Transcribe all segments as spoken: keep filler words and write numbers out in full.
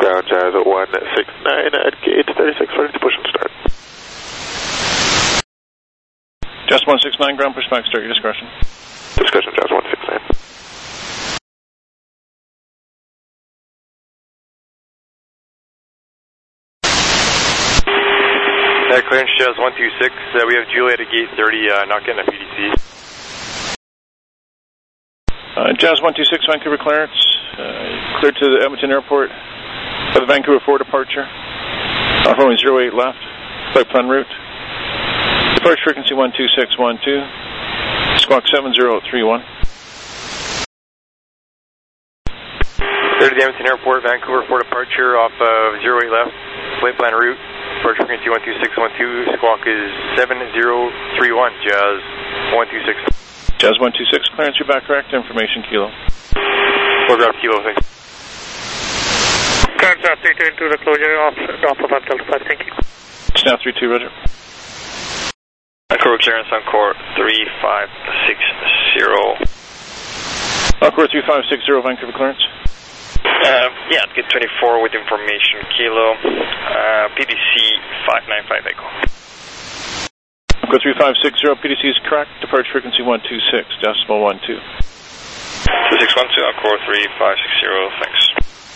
Ground Jazz at one six nine at gate thirty-six, ready to push and start. Jazz one six nine, ground pushback, start your discretion. Discretion, Jazz one six nine. Uh, clearance Jazz one two six, uh, we have Juliet at gate thirty, uh, not getting a P D C. Uh, Jazz one two six, Vancouver clearance, uh, cleared to the Edmonton Airport for the Vancouver four departure. Uh, runway zero eight left, flight plan route. Departure frequency one two six one two, squawk seven zero three one. Clear to the Edmonton Airport, Vancouver four departure off of zero eight left, flight plan route. Departure frequency one two six one two, squawk is seven zero three one, Jazz one two six. Jazz one two six, clearance, you're back correct, information kilo. Foreground kilo, thanks. Clearance three two into the closure off, off of Delta five, thank you. Snap three two, roger. Vancouver clearance on core three five six zero. Encore three five six zero, Vancouver clearance. Uh, yeah, get twenty-four with information kilo. Uh, P D C five nine five Echo. Encore three five six zero, P D C is correct. Departure frequency one two six, decimal one two. two six one two, Encore three five six zero, thanks.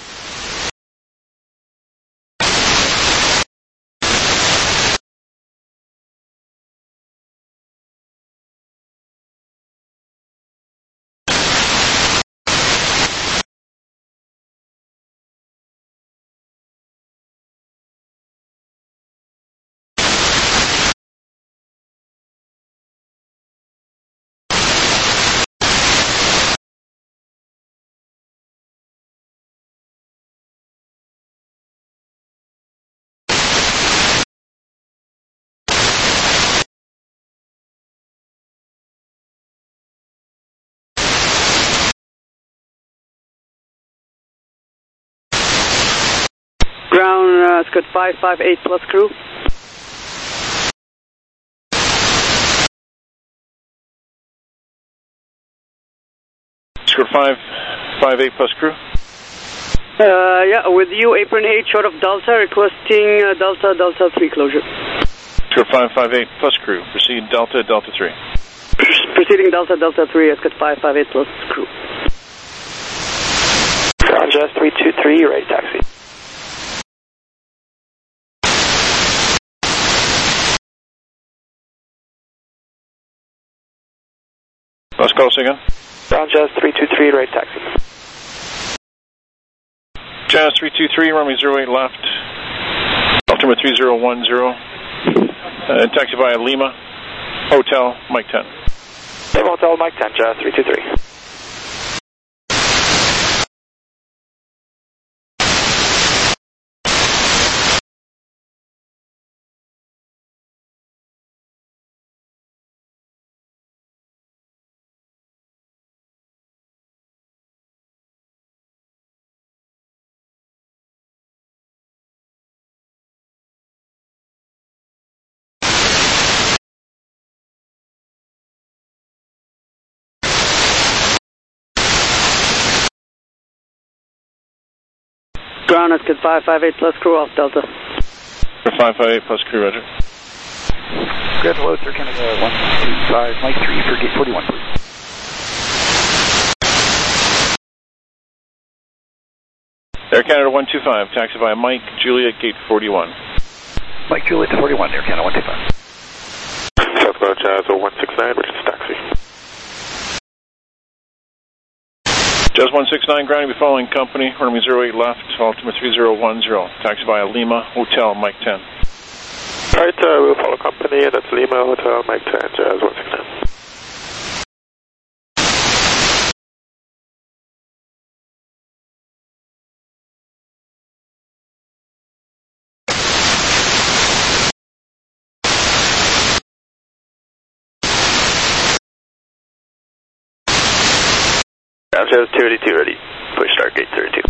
Ground, uh, Scoot five five eight plus crew. Scoot five five eight plus crew. Uh, yeah, with you, apron eight short of Delta, requesting uh, Delta, Delta three closure. Scoot five five eight plus crew, proceed Delta, Delta three. Proceeding Delta, Delta three, Scoot five five eight plus crew. Ground Jazz three two three, ready taxi. Let's call us again. Ground Jazz three two three, right taxi. Jazz three two three, runway zero eight left, altimeter three zero one zero, uh, taxi via Lima, Hotel, Mike ten. Lima Hotel, Mike ten, Jazz three two three. Ground, Scoot five five eight plus crew off Delta. five five eight plus crew, roger. Grand hello, Sir Canada one two five, Mike three for gate forty-one, please. Air Canada one two five, taxi via Mike, Juliet, gate forty-one. Mike Juliet to forty-one, Air Canada one two five. Southbound Jazz one six nine, which is taxi. Jazz one six nine, grounding be following company, runway zero eight left, altimeter three zero one zero, taxi via Lima, Hotel, Mike ten. Alright, uh, we'll follow company, that's Lima, Hotel, Mike ten, Jazz one six nine. Jazz two eighty-two ready. Push start gate thirty-two.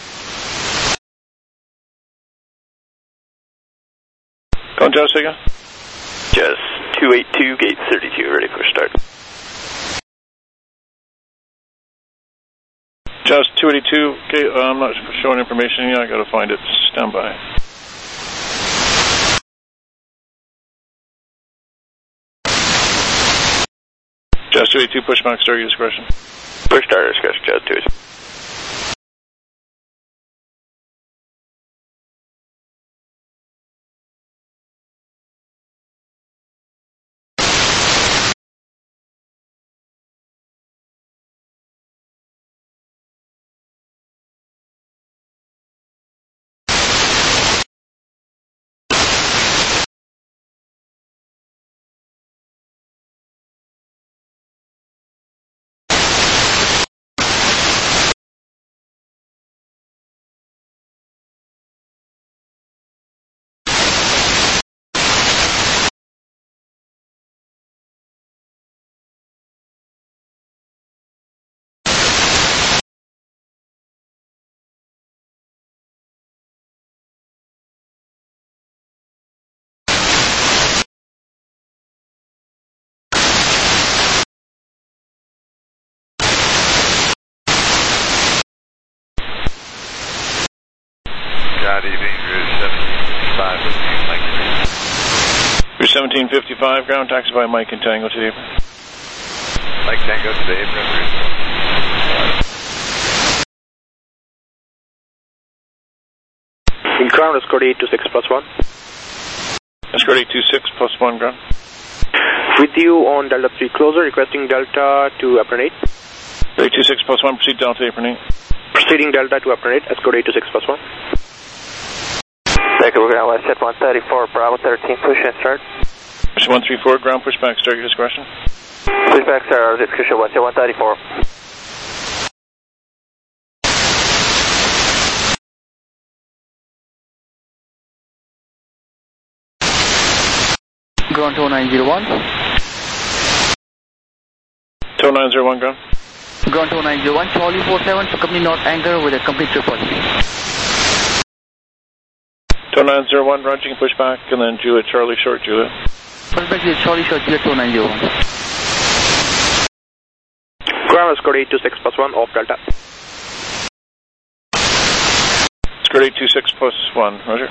Go on, Jazz, again. Jazz two eighty-two, gate thirty-two, ready, push start. Jazz two eighty-two, okay, uh, I'm not showing information yet, I gotta find it. Stand by. Jazz two eighty-two, pushback, start your discretion. Push start discretion, Jazz two eighty-two. Good evening, Route seventeen fifty-five with you, Mike three. Route seventeen fifty-five, ground taxi by Mike and Tango to the apron. Mike Tango to the apron, Route. In ground, escort eight two six plus one. Escort eight two six plus one, ground. With you on Delta three closer, requesting Delta to apron eight. eight two six plus one, proceed Delta apron eight. Proceeding Delta to apron eight, escort eight two six plus one. Thank you, we're going to West Jet one thirty-four, Bravo thirteen, push and start. Push one three four, ground pushback, start your discretion. Pushback, sir, discretion, West Jet one thirty-four. Ground two nine zero one. two nine zero one, ground. Ground two nine zero one, Charlie four seven to company North Anchor with a complete report. two nine zero one, Roger, you can push back, and then Juliet, Charlie, short, Juliet. Pushback is Charlie, short, Juliet two nine zero one. Ground escort eight two six plus one, off Delta. Escort eight two six plus one, Roger.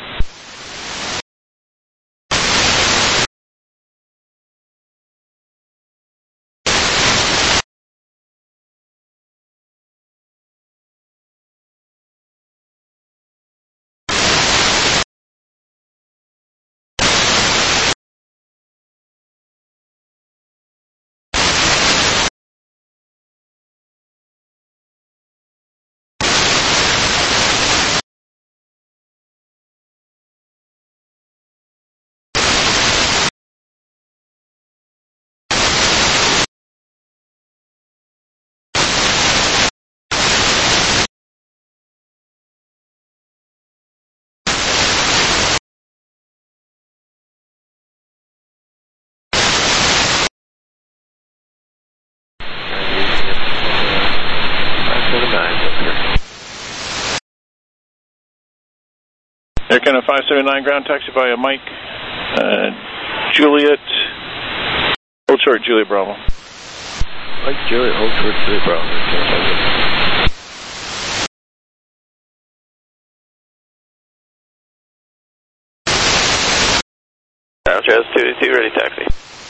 Air Canada five seventy-nine, ground taxi via Mike, uh, Juliet, hold short, Juliet Bravo. Mike Juliet, hold short, Juliet Bravo. Jazz two eighty-two, ready taxi.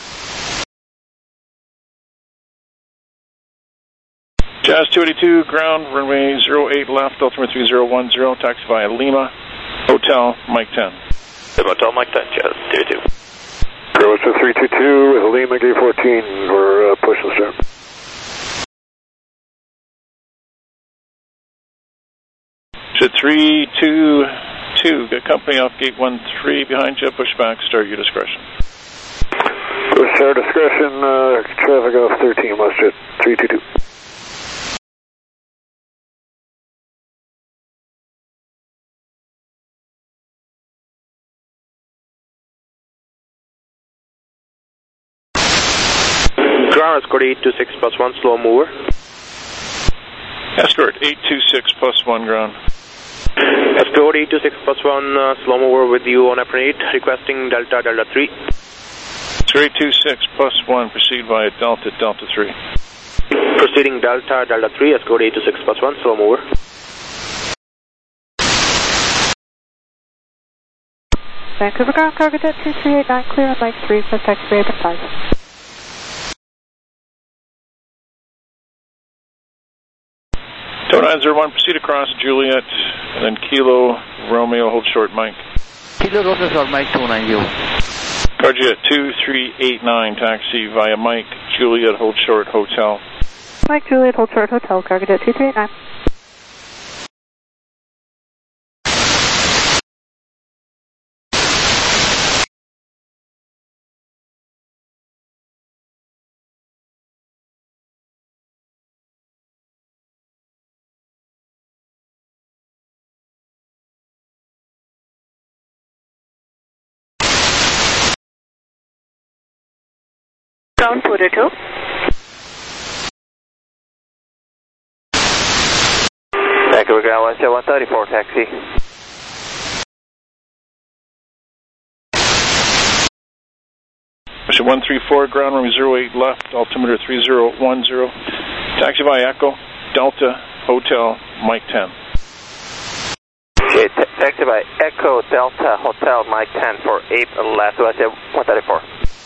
Jazz two eighty-two, ground, runway zero eight left, altimeter three zero one zero, taxi via Lima, Hotel, Mike ten. Hotel, Mike ten, Jazz two eighty-two. Go to three two two with Lima, gate fourteen, we're uh, pushing start. To three two two, get company off gate one three behind you, pushback, start your discretion. Push our discretion, uh, traffic off thirteen, West Jet three two two. Ground escort eight two six plus one, slow mover. Escort eight two six plus one, ground. Escort eight two six plus one, uh, slow mover with you on apron eight, requesting Delta, Delta three. Escort eight two six plus one, proceed via Delta, Delta three. Proceeding Delta, Delta three, escort eight two six plus one, slow mover. Vancouver ground, cargo jet two three eight nine, clear on Mike three, plus taxi open five. Tow nine zero one, proceed across Juliet, and then Kilo Romeo, hold short Mike. Kilo Romeo short Mike two nine zero. Carjet two three eight nine, taxi via Mike, Juliet, hold short, hotel. Mike Juliet, hold short, hotel, cargo jet two three eight nine. Ground Potato. Vancouver ground one seven one thirty-four, taxi. Mission one three four, ground room zero eight left, altimeter three zero one zero. Taxi via Echo, Delta, Hotel, Mike ten. Okay, taxi by Echo, Delta, Hotel, Mike ten for eight left, one thirty-four.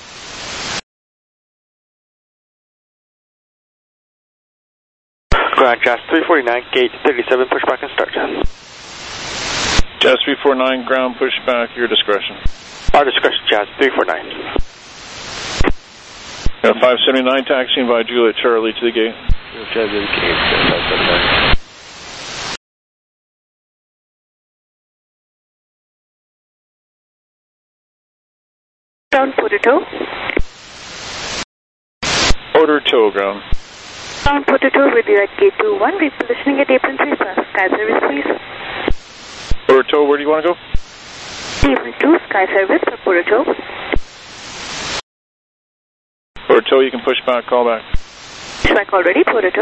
Ground Jazz three forty-nine, gate thirty-seven, pushback and start. Jazz three forty-nine, ground pushback, your discretion. Our discretion, Jazz three forty-nine. Got five seventy-nine, taxiing via Juliet Charlie to the gate. Jazz to the gate, five seventy-nine. Ground Potato. Order tow, ground. Ground Potato with you at gate two one, repositioning at apron three plus. Sky service, please. Order tow, where do you want to go? Apron two, Sky service for Potato. Order tow, you can push back, call back. Pushback already, Potato.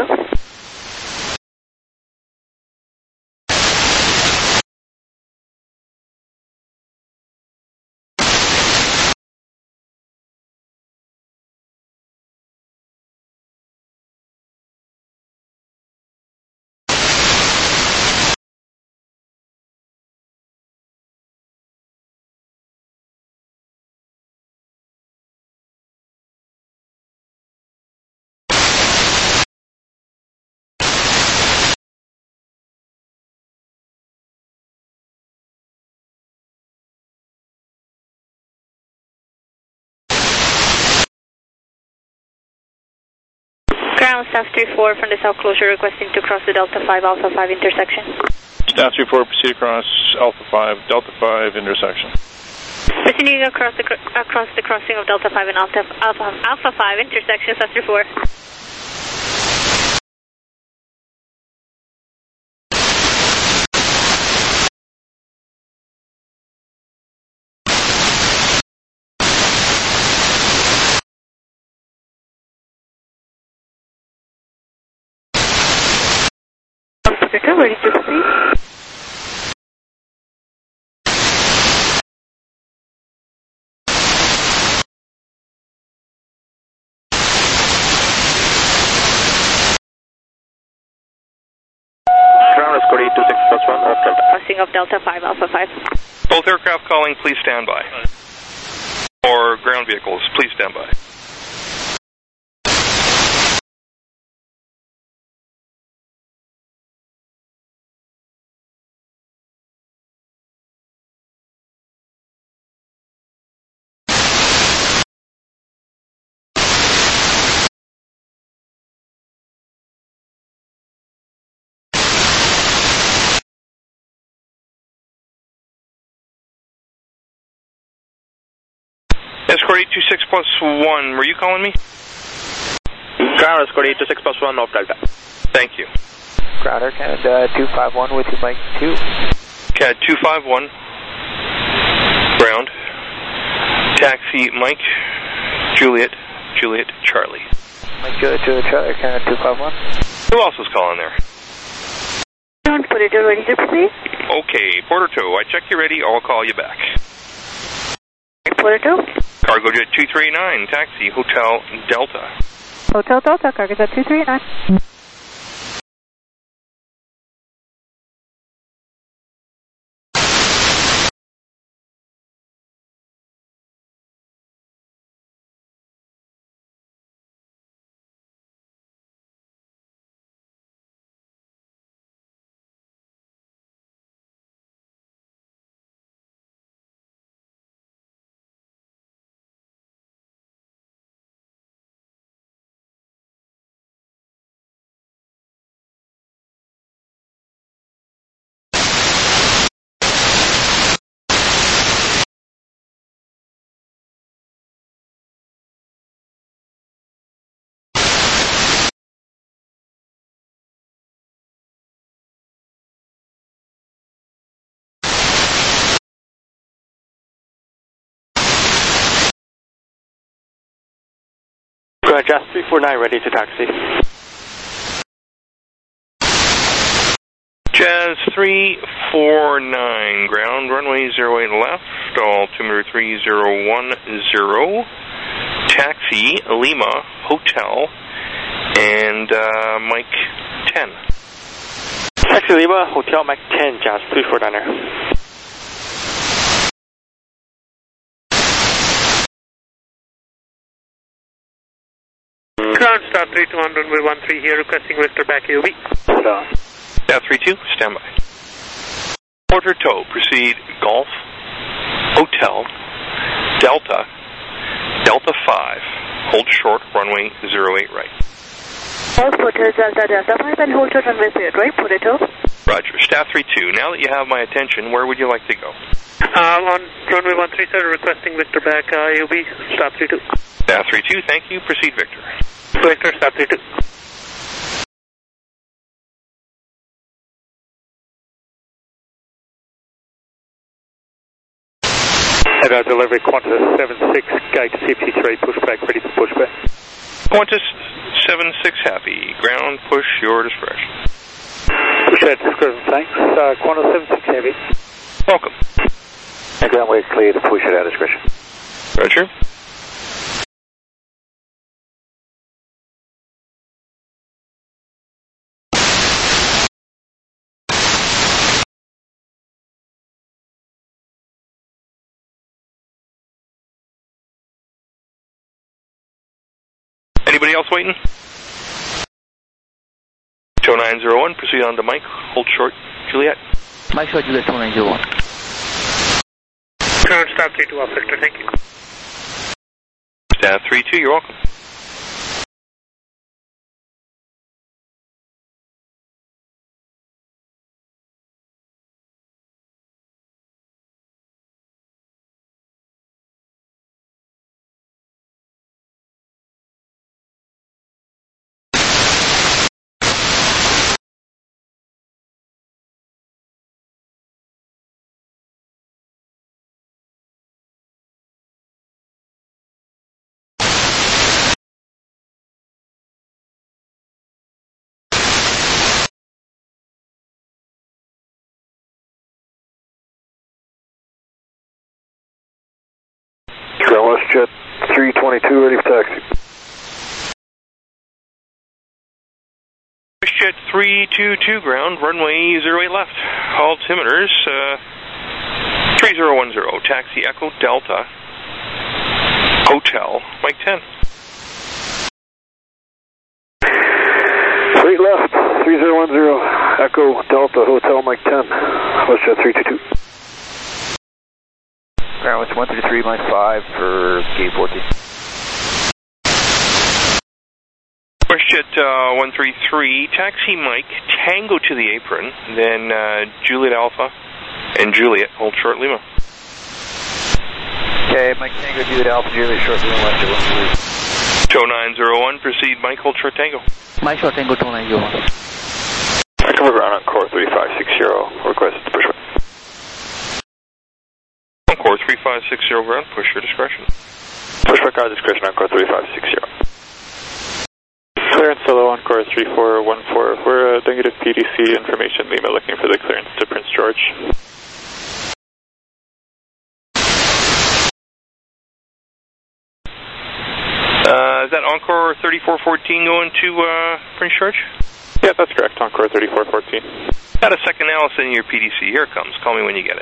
Ground Staff three four from the south closure requesting to cross the Delta five Alpha five intersection. Staff three four, proceed across Alpha five, Delta five intersection. Proceeding across the across the crossing of Delta five and Alpha Alpha, Alpha five intersection, Staff three four. Ready to proceed. Ground escort eight two six plus one, off Delta. Crossing of Delta five Alpha five. Both aircraft calling, please stand by. Or ground vehicles, please stand by. Escort eight two six plus one, were you calling me? Ground escort eight two six plus one, off Delta. Thank you. Ground Air Canada two five one with you, Mike two. C A D two five one. Ground. Taxi Mike, Juliet, Juliet, Charlie. Mike Juliet, Juliet, Charlie, Air Canada two five one. Who else was calling there? Ground Potato, ready to proceed. Okay, Porter two, I check you ready, I'll call you back. Potato. Cargo Jet two three nine, taxi, Hotel Delta. Hotel Delta, Cargojet two three eight nine. Jazz three four nine, ready to taxi. Jazz three four nine, ground, runway zero eight left, altimeter three zero one zero, taxi, Lima, Hotel, and uh, Mike ten. Taxi Lima, Hotel, Mike ten, Jazz three four niner. Ground star three two one, runway one three here, requesting Victor back A O B. Star three two, stand by. Porter tow, proceed Golf, Hotel, Delta, Delta five, hold short, runway zero eight right. Golf, Hotel, Delta, Delta five, and hold short runway zero eight right, Porter tow. Roger, Staff three two, now that you have my attention, where would you like to go? Uh, on runway one three seven, requesting Victor back uh, A O B, Staff three two. Staff three two, thank you, proceed Victor. Victor, Staff three two. Radar delivery, Qantas seven six, gate C P three, pushback, ready for pushback. Qantas seven six, happy, ground, push your discretion. Push at discretion, thanks. Uh, Qantas seven six, heavy. Welcome. And ground, we're clear to push at our discretion. Roger. Anybody else waiting? Tow nine zero one, proceed on to Mike, hold short, Juliet. Mike short, Juliet, tow nine zero one. Ground star three two, off Victor, thank you. Staff three two, you're welcome. WestJet three twenty-two, ready for taxi. WestJet three two two, ground, runway zero eight left. Altimeters, uh, three zero one zero, taxi Echo Delta, Hotel, Mike ten. Straight left, three zero one zero, Echo Delta, Hotel, Mike ten, WestJet three two two. Ground, it's one three three, Mike five for gate fourteen. WestJet uh, one three three, taxi Mike, Tango to the apron, then uh, Juliet Alpha and Juliet, hold short Lima. Okay, Mike Tango, Juliet Alpha, Juliet short Lima, left at one three. Tow nine zero one, proceed Mike, hold short Tango. Mike short Tango, tow nine zero one. I cover ground on core three five six zero, request pushback. On core three five six zero, ground, push your discretion. Pushback our discretion on core three five six zero. Clearance solo on core three four one four. We're uh, negative P D C information, Lima looking for the clearance to Prince George. Uh, is that Encore thirty-four fourteen going to uh, Prince George? Yeah, that's correct. Encore thirty-four fourteen. Got a second Alice in your P D C. Here it comes. Call me when you get it.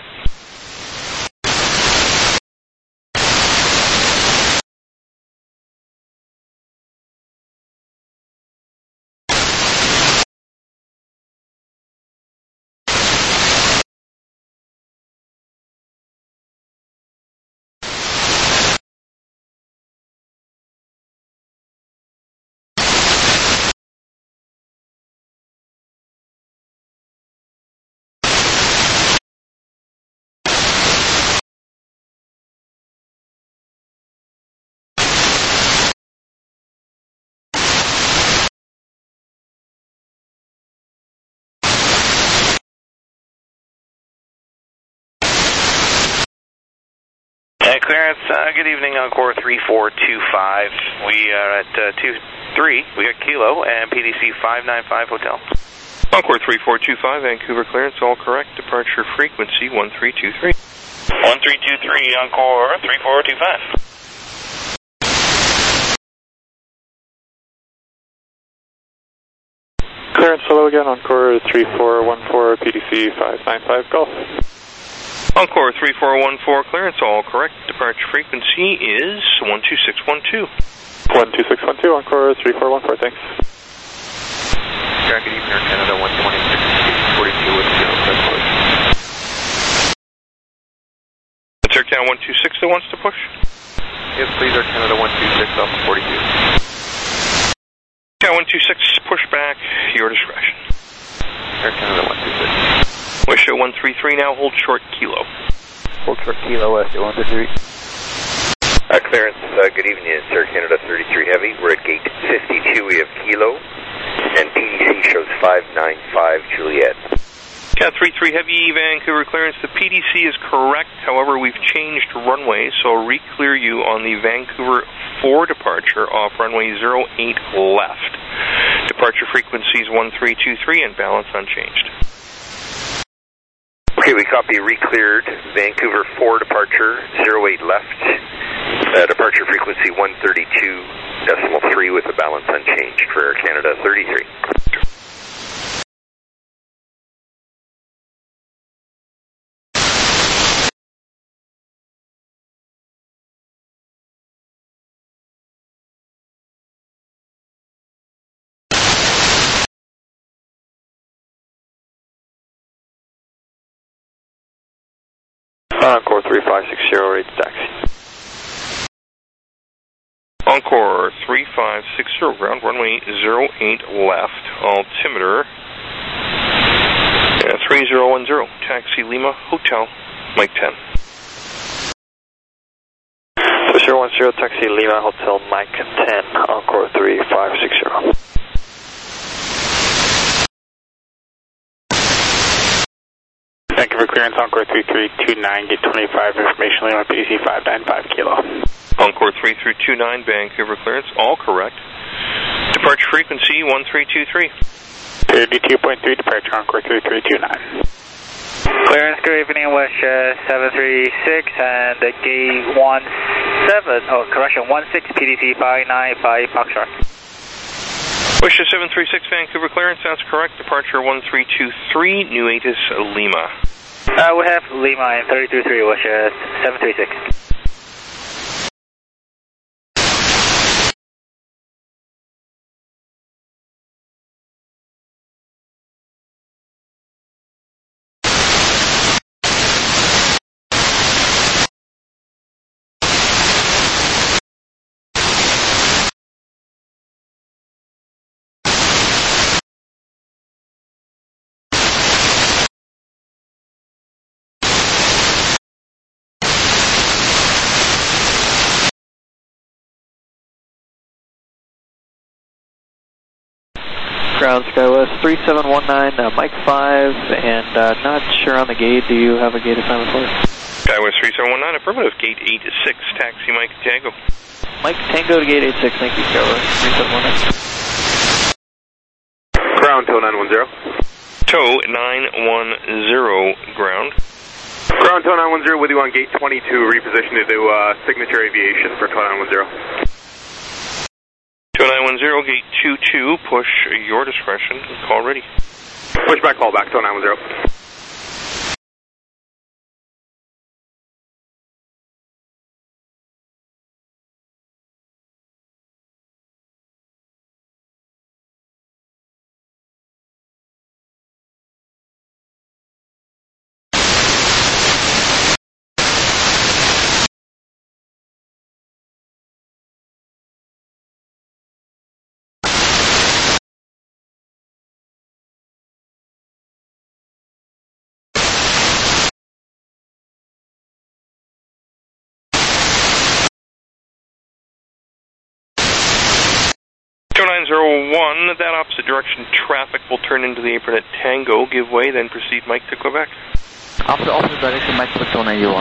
Clearance, uh, good evening, Encore three four two five. We are at uh, two three, we got Kilo, and P D C five nine five Hotel. Encore three four two five, Vancouver clearance, all correct. Departure frequency one three two three. one three two three, Encore three four two five. Clearance, hello again, Encore three four one four, P D C five nine five Golf. Encore three four one four, clearance, all correct. Departure frequency is one two six one two. one two six one two, Encore three four one four, thanks. Good evening, Air Canada one twenty-six forty-two with zero press push. It's Air Canada one two six that wants to push? Yes, please, Air Canada one two six Alpha forty-two. Air one two six, push back, your discretion. Air Canada one two six. Wish at one three three now, hold short Kilo. Hold short Kilo, West at one three three. Uh, clearance, uh, good evening, it's Air Canada thirty-three Heavy. We're at gate fifty-two, we have Kilo, and P D C shows five nine five Juliet. Yeah, three three Heavy, Vancouver clearance. The P D C is correct, however, we've changed runway, so I'll re-clear you on the Vancouver four departure off runway zero eight left. Departure frequencies one three two three and balance unchanged. Okay, we copy re-cleared Vancouver four departure, zero eight left, uh, departure frequency one thirty-two decimal three with the balance unchanged for Air Canada thirty-three. Encore three five six zero, rates taxi. Encore three five six zero, ground runway zero eight left, altimeter uh, three zero one zero, taxi Lima Hotel, Mike ten. So zero one zero, taxi Lima Hotel, Mike ten, Encore three five six zero. Vancouver clearance, Encore three three two nine, gate twenty-five, information Lima, P D C five nine five Kilo. Encore three three two nine, Vancouver clearance, all correct. Departure frequency one three two three. thirty-two point three, departure, Encore three three two nine. Clearance, good evening, West uh, seven three six, and uh, gate one seven, oh, correction, one six, P D C five nine five Foxtrot. Wish seven three six, Vancouver clearance, that's correct. Departure one three two three, Nueces Lima. Uh, we have Lima in thirty two three, Wish uh, seven three six. Ground SkyWest three seven one nine, uh, Mike five, and uh, not sure on the gate. Do you have a gate assignment for us? SkyWest three seven one nine, affirmative, gate eight six, taxi Mike Tango. Mike Tango to gate eight six, thank you, SkyWest three seven one nine. Ground, tow nine one zero. Tow nine one zero, ground. Ground, tow nine one zero, with you on gate twenty-two, repositioned to uh, Signature Aviation for tow nine one zero. zero, gate two two, push your discretion, call ready. Pushback, call back, two nine one zero. two nine zero one, that opposite direction traffic will turn into the apron at Tango. Give way, then proceed, Mike, to Quebec. Opposite, opposite direction, Mike, two nine zero one.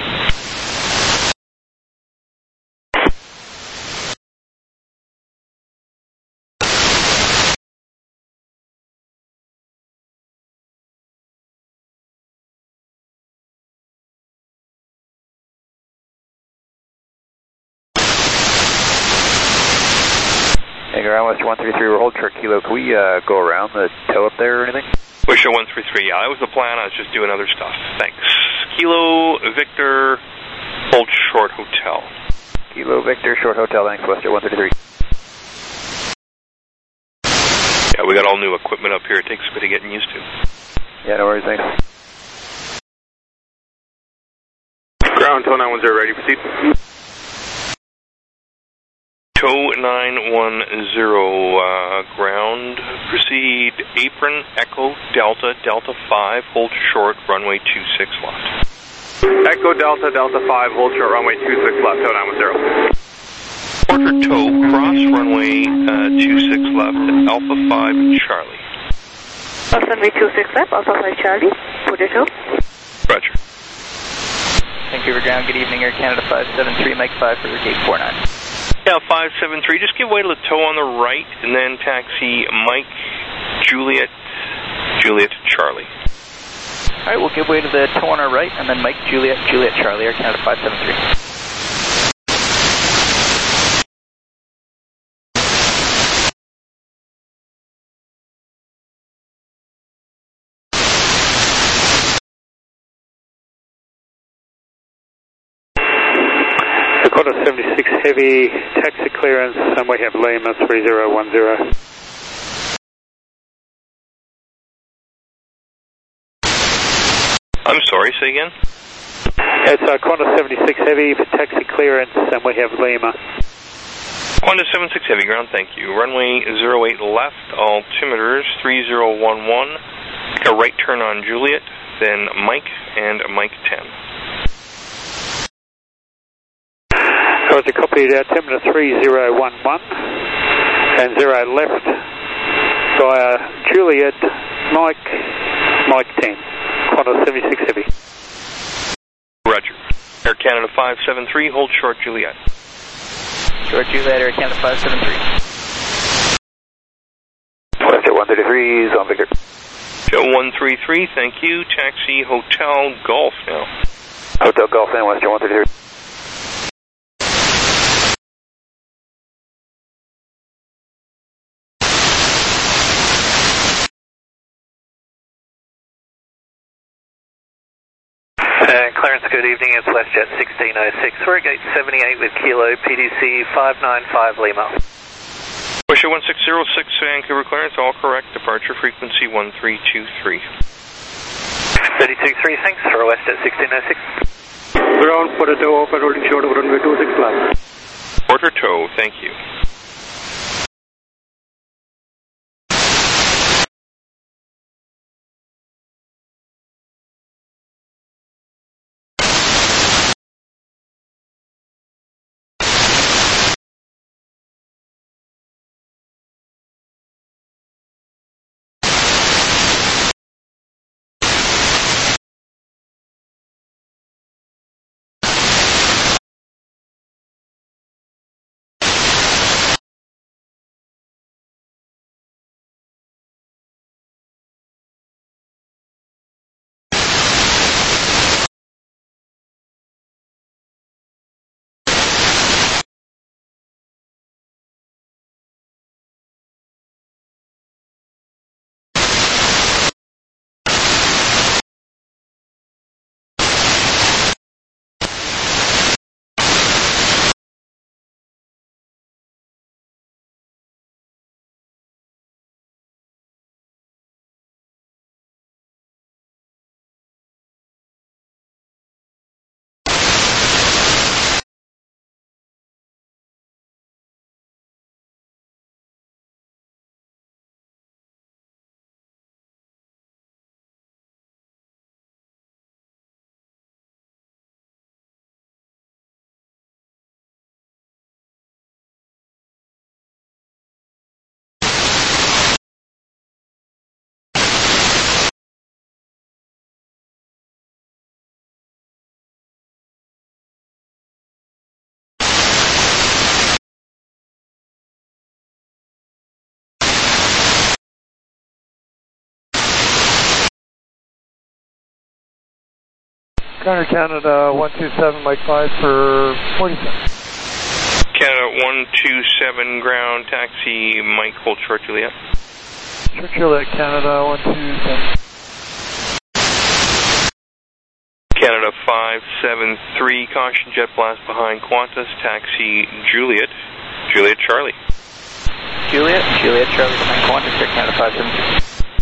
Hey, ground Western one three three, we're holding short kilo. Can we uh, go around the toe up there or anything? Wisher one three three, yeah, that was the plan. I was just doing other stuff. Thanks. Kilo, Victor, hold short hotel. Kilo, Victor, short hotel, thanks, Western one three three. Yeah, we got all new equipment up here. It takes a bit of getting used to. Yeah, no worries, thanks. Ground, two nine one zero, ready, proceed. Tow nine one zero, uh, ground, proceed, apron, Echo, Delta, Delta five, hold short, runway two six left. Echo, Delta, Delta five, hold short, runway two six left, tow nine one zero. Porter tow, cross runway uh, two six left, Alpha five, Charlie. Cross runway two six left, Alpha five, Charlie, Porter tow. Roger. Vancouver ground, good evening, Air Canada five seven three, Mike five for gate four nine. Yeah, five seven three, just give way to the tow on the right, and then taxi Mike, Juliet, Juliet, Charlie. All right, we'll give way to the tow on our right, and then Mike, Juliet, Juliet, Charlie, Air Canada five seven three. Dakota seventy-six Heavy, taxi clearance, and we have Lima three zero one zero. I'm sorry, say again? It's uh, Qantas seventy-six Heavy for taxi clearance, and we have Lima. Qantas seventy-six Heavy, ground, thank you. Runway zero eight left, altimeters three zero one one, a right turn on Juliet, then Mike, and Mike ten. So it's a copy of altimeter three zero one one, and zero left via Juliet, Mike, Mike ten. Qantas seventy-six Heavy. Roger. Air Canada five seven three, hold short Juliet. Short Juliet, Air Canada five seven three. Western one three three, zone Victor. Joe one three three, thank you. Taxi Hotel Golf now. Hotel Golf and Western one three three. Uh, Clarence, good evening. It's WestJet sixteen oh six. We're at gate seventy-eight with Kilo, P D C five nine five Lima. Wisher one six zero six, Vancouver clearance, all correct. Departure frequency one three two three. thirty-two three, thanks for WestJet sixteen oh six. Ground Porter tow, open holding short of runway two six left. Porter tow, thank you. Ground Canada one two seven, Mike five for forty-seven. Canada one two seven, ground, taxi, Mike, hold short Juliet. Short Juliet, Canada one two seven. Canada five seven three, caution jet blast behind Qantas, taxi Juliet, Juliet Charlie. Juliet, Juliet Charlie behind Qantas, here, Canada five seven three.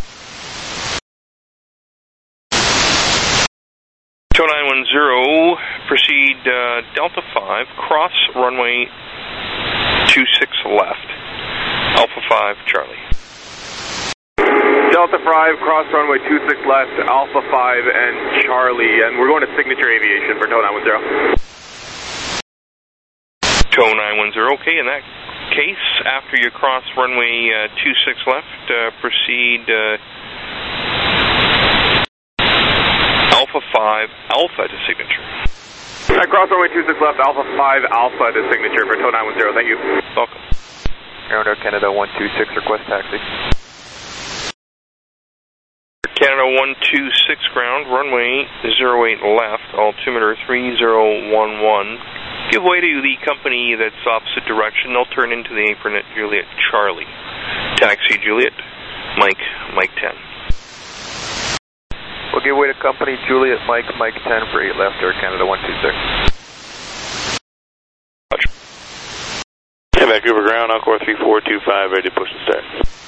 two nine one zero, proceed uh, Delta five, cross runway two six left, Alpha five Charlie. Delta five, cross runway two six left, Alpha five and Charlie, and we're going to Signature Aviation for two nine one zero. two nine one zero, okay, in that case, after you cross runway uh, two six left, uh, proceed uh, Alpha five Alpha to Signature. At cross runway two six left, Alpha five Alpha to Signature for two nine one zero, thank you. Welcome. Ground Air Canada one two six, request taxi. Canada one two six, ground, runway zero eight left, altimeter three zero one one. Give way to the company that's opposite direction. They'll turn into the apron at Juliet Charlie. Taxi Juliet, Mike, Mike ten. We'll give way to company Juliet Mike, Mike ten for eight left, Air Canada one two six. Roger. Vancouver ground, Encore three four two five, ready to push and start.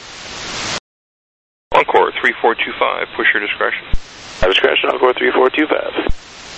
Encore three four two five, push your discretion. Have discretion, Encore three four two five.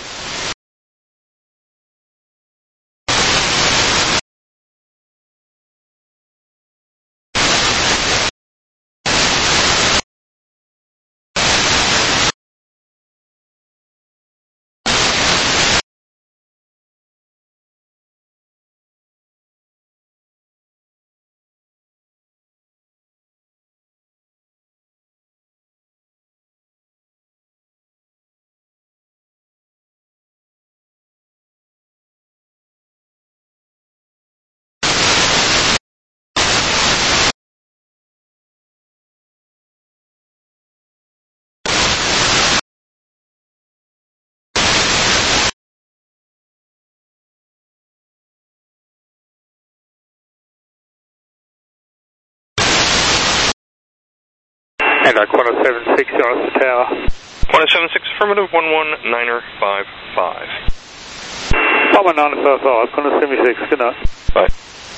And uh, Qantas seven six, you're on the tower. Qantas seven six, affirmative, one one niner five five. one one niner five five, Qantas seven six, good night. Bye.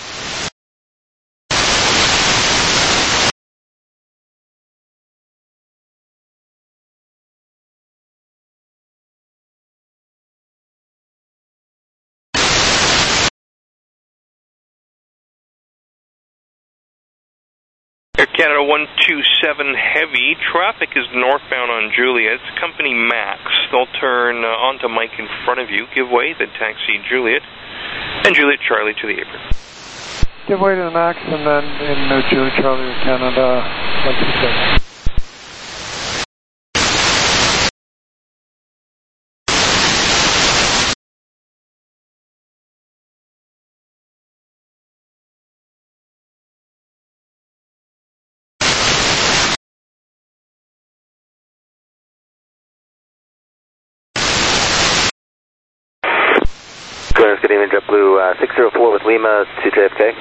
Air Canada one two seven heavy, traffic is northbound on Juliet, it's company Max. They'll turn uh, onto Mike in front of you, give way, then taxi Juliet, and Juliet Charlie to the apron. Give way to the Max, and then in uh, Juliet Charlie, Canada one two seven. Clearance, good evening, JetBlue uh, six zero four with Lima to J F K.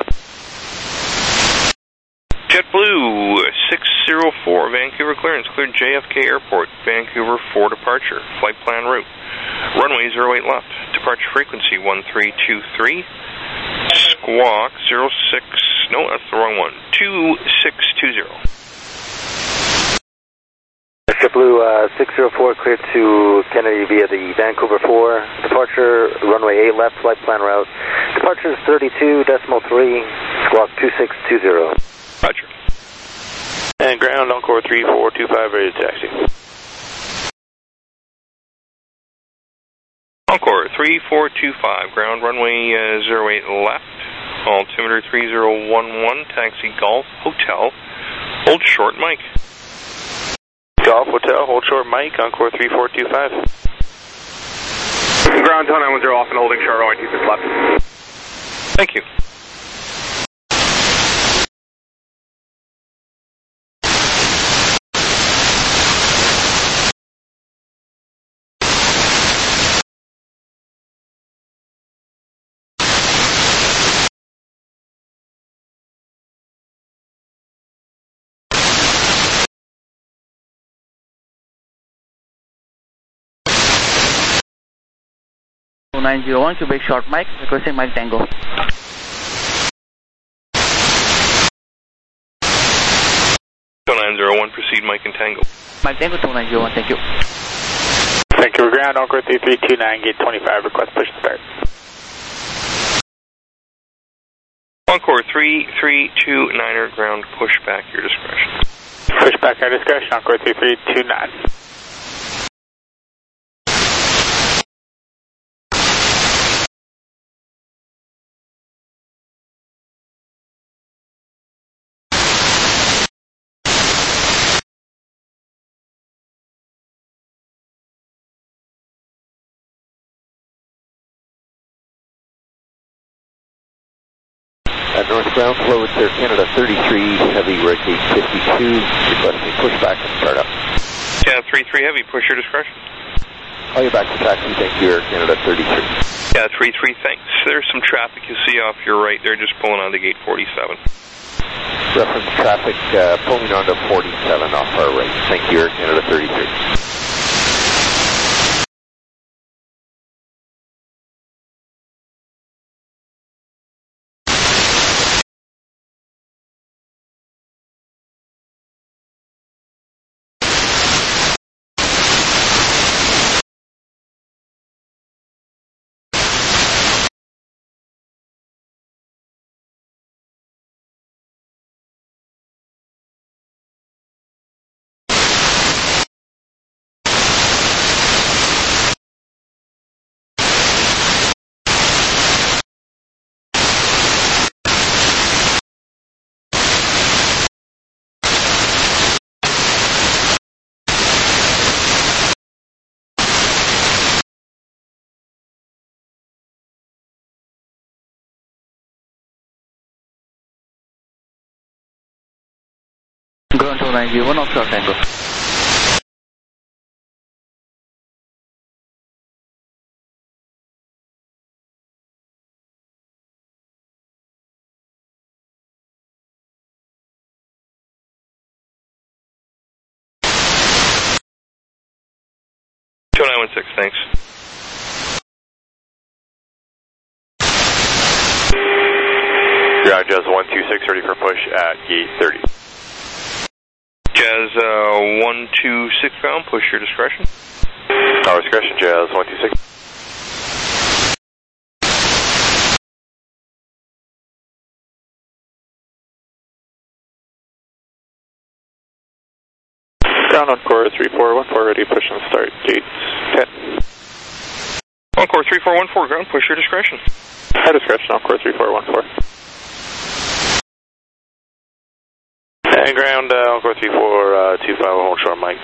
JetBlue six zero four, Vancouver clearance, cleared J F K Airport, Vancouver for departure, flight plan route, runway zero eight left, departure frequency one three two three, squawk zero six, no, that's the wrong one, two six two zero. JetBlue uh, six zero four cleared to Kennedy via the Vancouver four, departure runway eight left, flight plan route, departure is thirty-two decimal three, squawk two six two zero. Roger. And ground, Encore three four two five, ready to taxi. Encore three four two five, ground runway uh, zero eight left, altimeter three zero one one, taxi Golf Hotel, hold short Mike. Golf Hotel, hold short Mike, Encore three four two five. Ground two nine one zero off and holding short runway two six left. Thank you. two nine zero one, Quebec short Mike, requesting Mike Tango. two nine zero one, proceed Mike and Tango. Mike Tango two nine zero one, thank you. Vancouver ground, Encore three three two nine, gate twenty-five, request push to start. Encore three three two niner, ground, push back, your discretion. Push back, our discretion, Encore three three two nine. At North Ground, flow with Air Canada thirty-three, heavy, red gate fifty-two, requesting pushback and startup. Yeah, three three heavy, push your discretion. Call you back to taxi, thank you, Air Canada thirty-three. Yeah, three three, thanks. There's some traffic you see off your right, they're just pulling onto gate forty-seven. Reference traffic uh, pulling onto forty-seven off our right. Thank you, Air Canada thirty-three. Ground two nine zero one, offshore Tango. two nine one six, thanks. Ground Jazz one two six, ready for push at gate thirty. Jazz uh, one two six ground, push your discretion. Our discretion, Jazz one two six. Ground Encore three four one four, ready push and start, gate ten. Encore three four one four, ground, push your discretion. Our discretion, Encore three four one four. And ground, uh, Encore three four two five, hold short, Mike.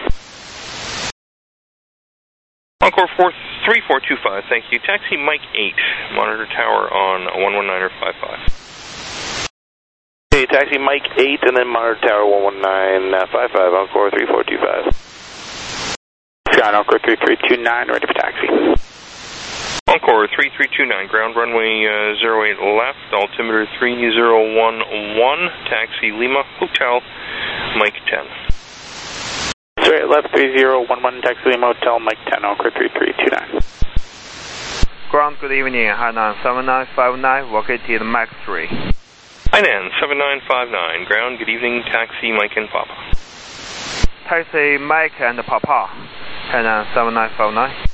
Encore four three four two five, thank you. Taxi Mike eight, monitor tower on one one niner five five. Okay, taxi Mike eight, and then monitor tower one one nine five five, Encore three four two five. Ground, Encore three three two nine, ready for taxi. Encore three three two nine, ground runway uh, zero eight left, altimeter three zero one one, taxi Lima, Hotel, Mike ten. zero eight left, three zero one one, taxi Lima, Hotel, Mike ten, Encore three three two nine. Ground, good evening, Hainan seven nine five nine, located Mach three. Hainan seven nine five nine, ground, good evening, taxi Mike and Papa. Taxi Mike and Papa, Hainan seven nine five nine.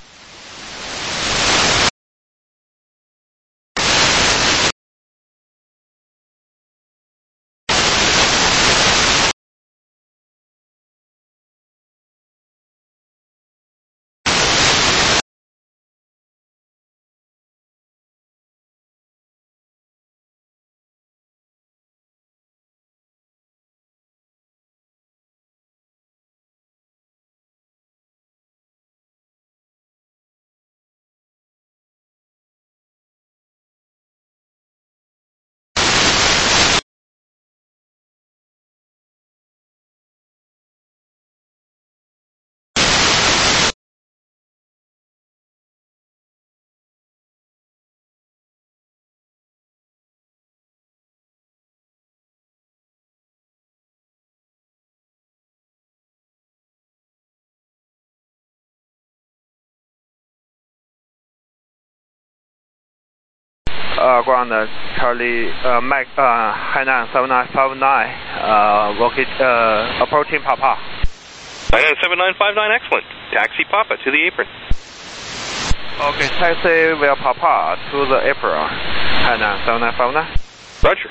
uh, ground uh, Charlie uh, Mike uh, Hainan seven nine five nine, uh, locate, uh, approaching Papa. Hainan seven nine five nine, excellent. Taxi Papa to the apron. Okay, taxi via Papa to the apron. Hainan seven nine five nine. Roger.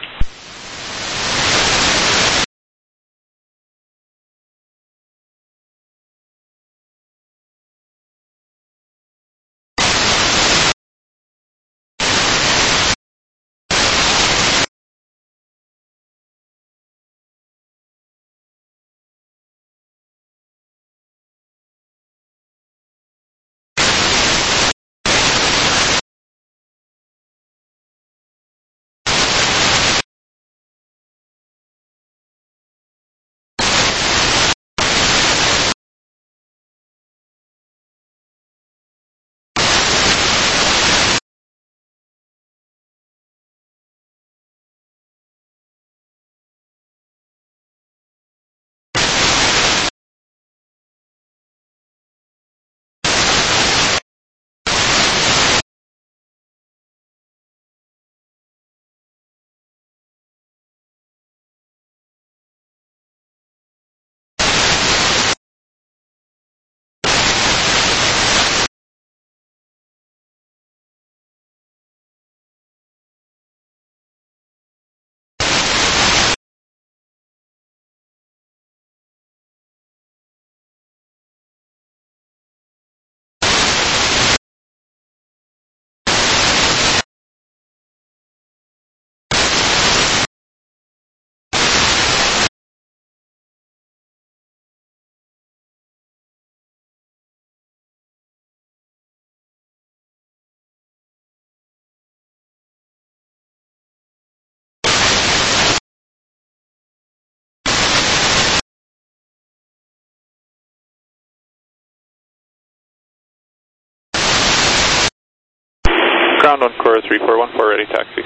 Ground Encore three four one four, ready taxi.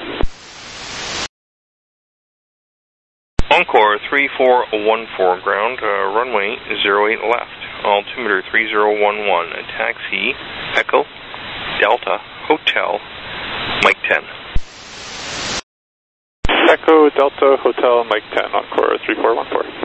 Encore three four one four, ground, uh, runway zero eight left, altimeter three zero one one, taxi, Echo, Delta, Hotel, Mike ten. Echo, Delta, Hotel, Mike ten, Encore three four one four.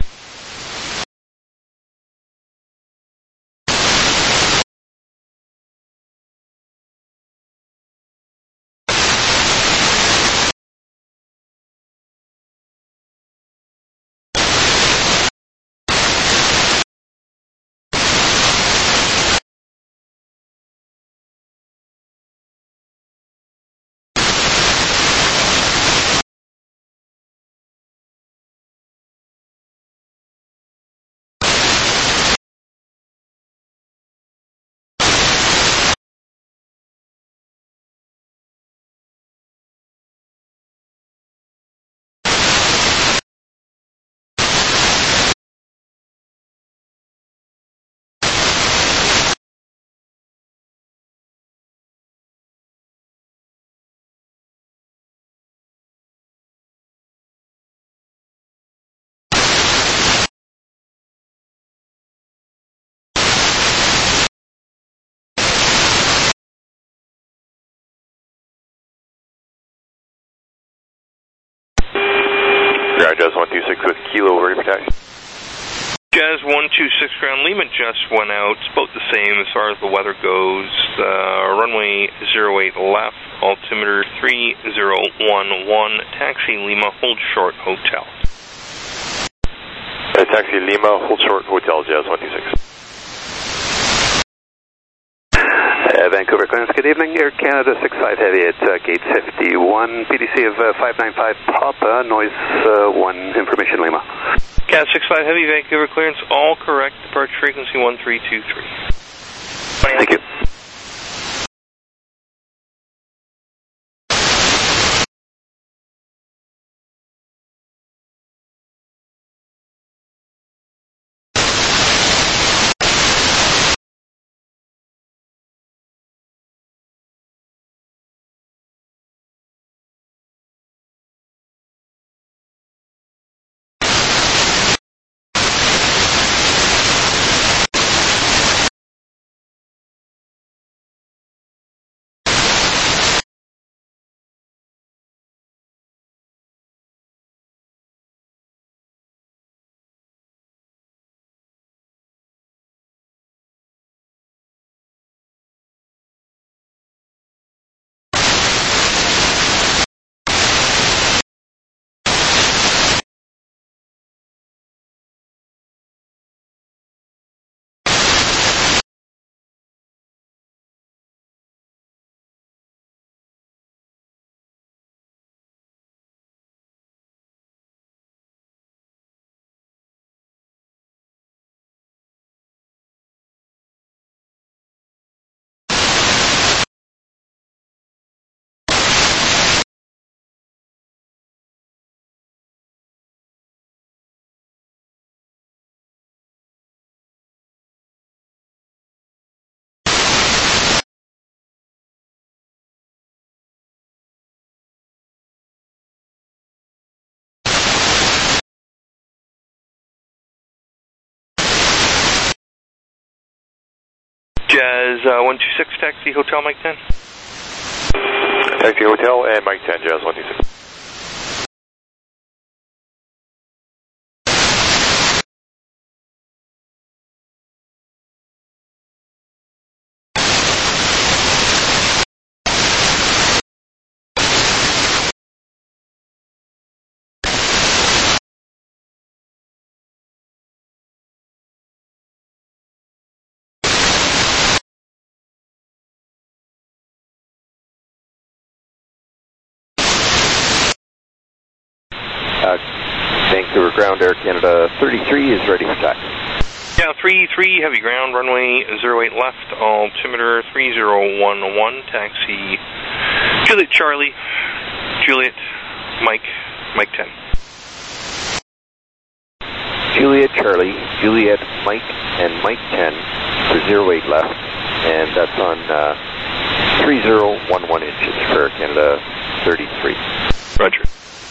Jazz one two six with Kilo, ready for taxi. Jazz one two six, ground, Lima just went out. It's about the same as far as the weather goes. Uh, runway zero eight left, altimeter three zero one one, taxi Lima, hold short, hotel. Uh, taxi Lima, hold short, hotel, Jazz one two six. Uh, Vancouver clearance, good evening. Air Canada six five Heavy at uh, gate fifty-one, P D C of uh, five nine five Papa, noise uh, one, information Lima. Cat six five Heavy, Vancouver clearance, all correct, departure frequency one three two three. Thank you. Jazz uh, one two six, taxi hotel, Mike ten. Taxi hotel and Mike ten, Jazz one two six. Uh, Vancouver ground, Air Canada thirty-three is ready for taxi. Yeah, three three, heavy ground, runway zero eight left, altimeter three zero one one, taxi Juliet Charlie, Juliet Mike, Mike ten. Juliet Charlie, Juliet Mike, and Mike ten for zero eight left, and that's on uh, three zero one one inches for Air Canada thirty-three. Roger.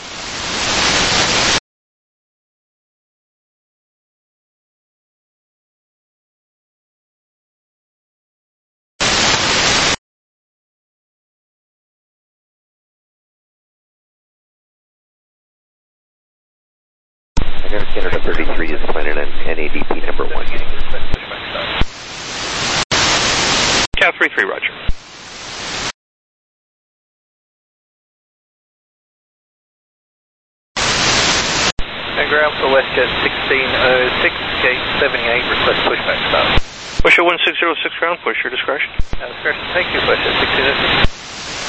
Air Canada thirty-three is planning an N A D P number one. Cat three three, roger. And ground for WestJet sixteen oh six, gate seventy-eight, request pushback start. WestJet one six zero six ground, push your discretion. Uh, discretion, thank you, WestJet sixteen oh six.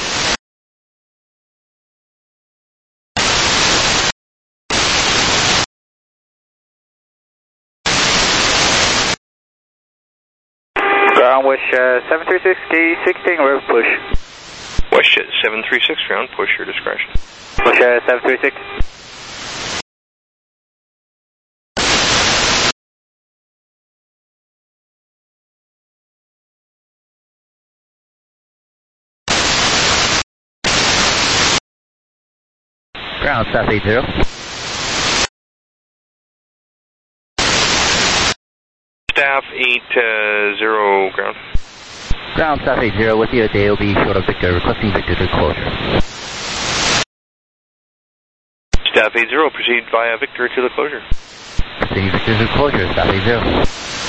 Ground WestJet seven three six, gate sixteen, rev push. WestJet seven three six ground, push your discretion. WestJet seven three six. Ground, staff eight zero. Staff eight zero, ground. Ground, staff eight zero, with you at the A O B, short of Victor, requesting Victor to closure. Staff eight zero, proceed via Victor to the closure. Proceeding Victor to closure, staff eight zero.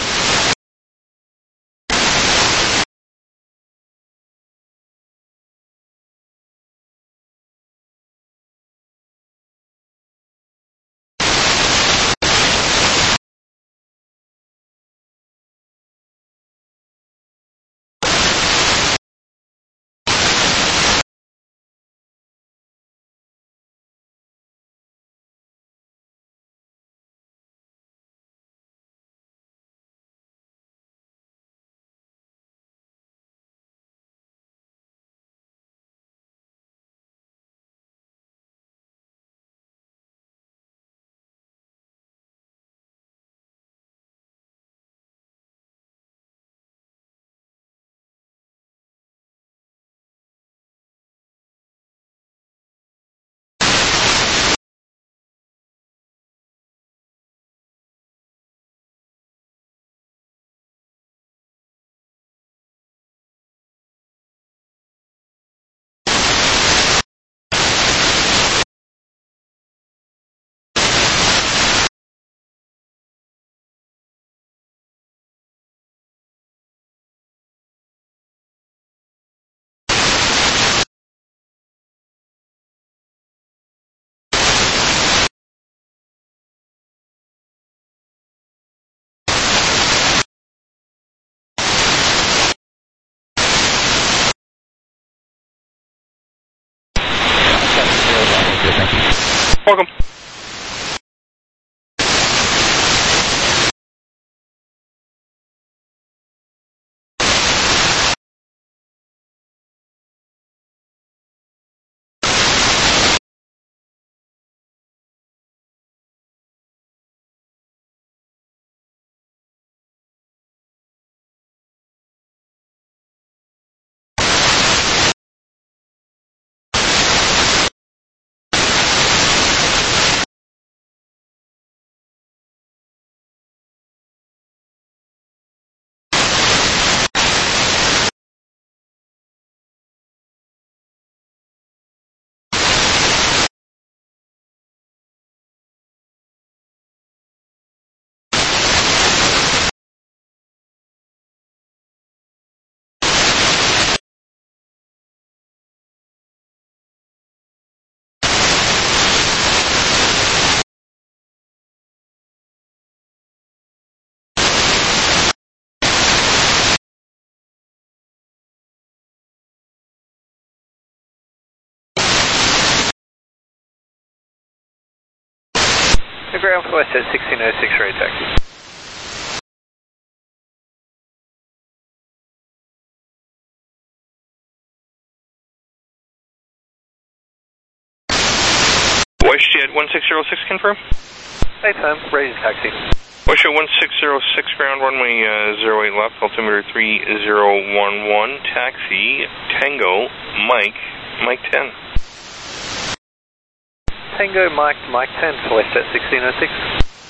Welcome. The ground for WestJet sixteen oh six, road taxi. WestJet one six zero six, confirm. Daytime, ready to taxi. WestJet one six zero six, ground runway uh, zero eight left, altimeter three zero one one, taxi, Tango, Mike, Mike ten. Tango, Mike, Mike ten for WestJet sixteen oh six.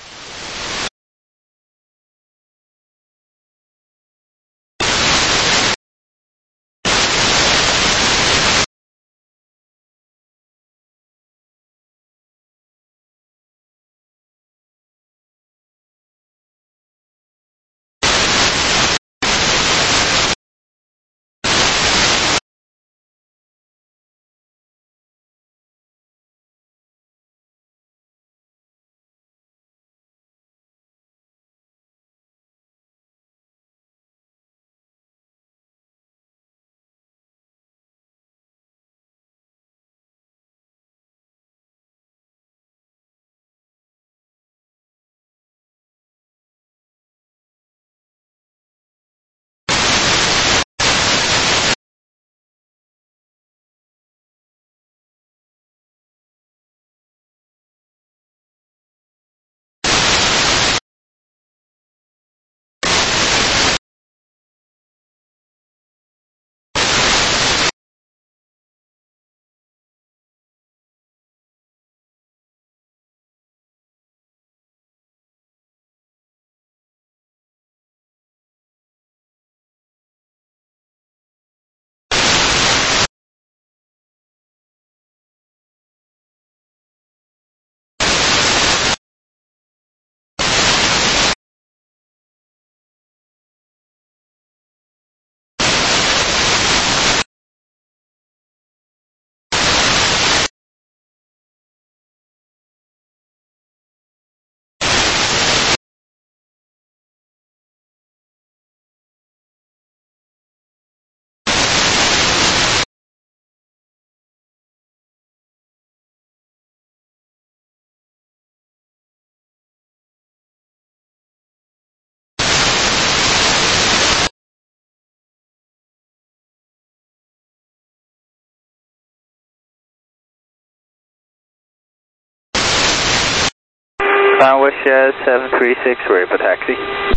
Ground WestJet seven three six, ready for taxi.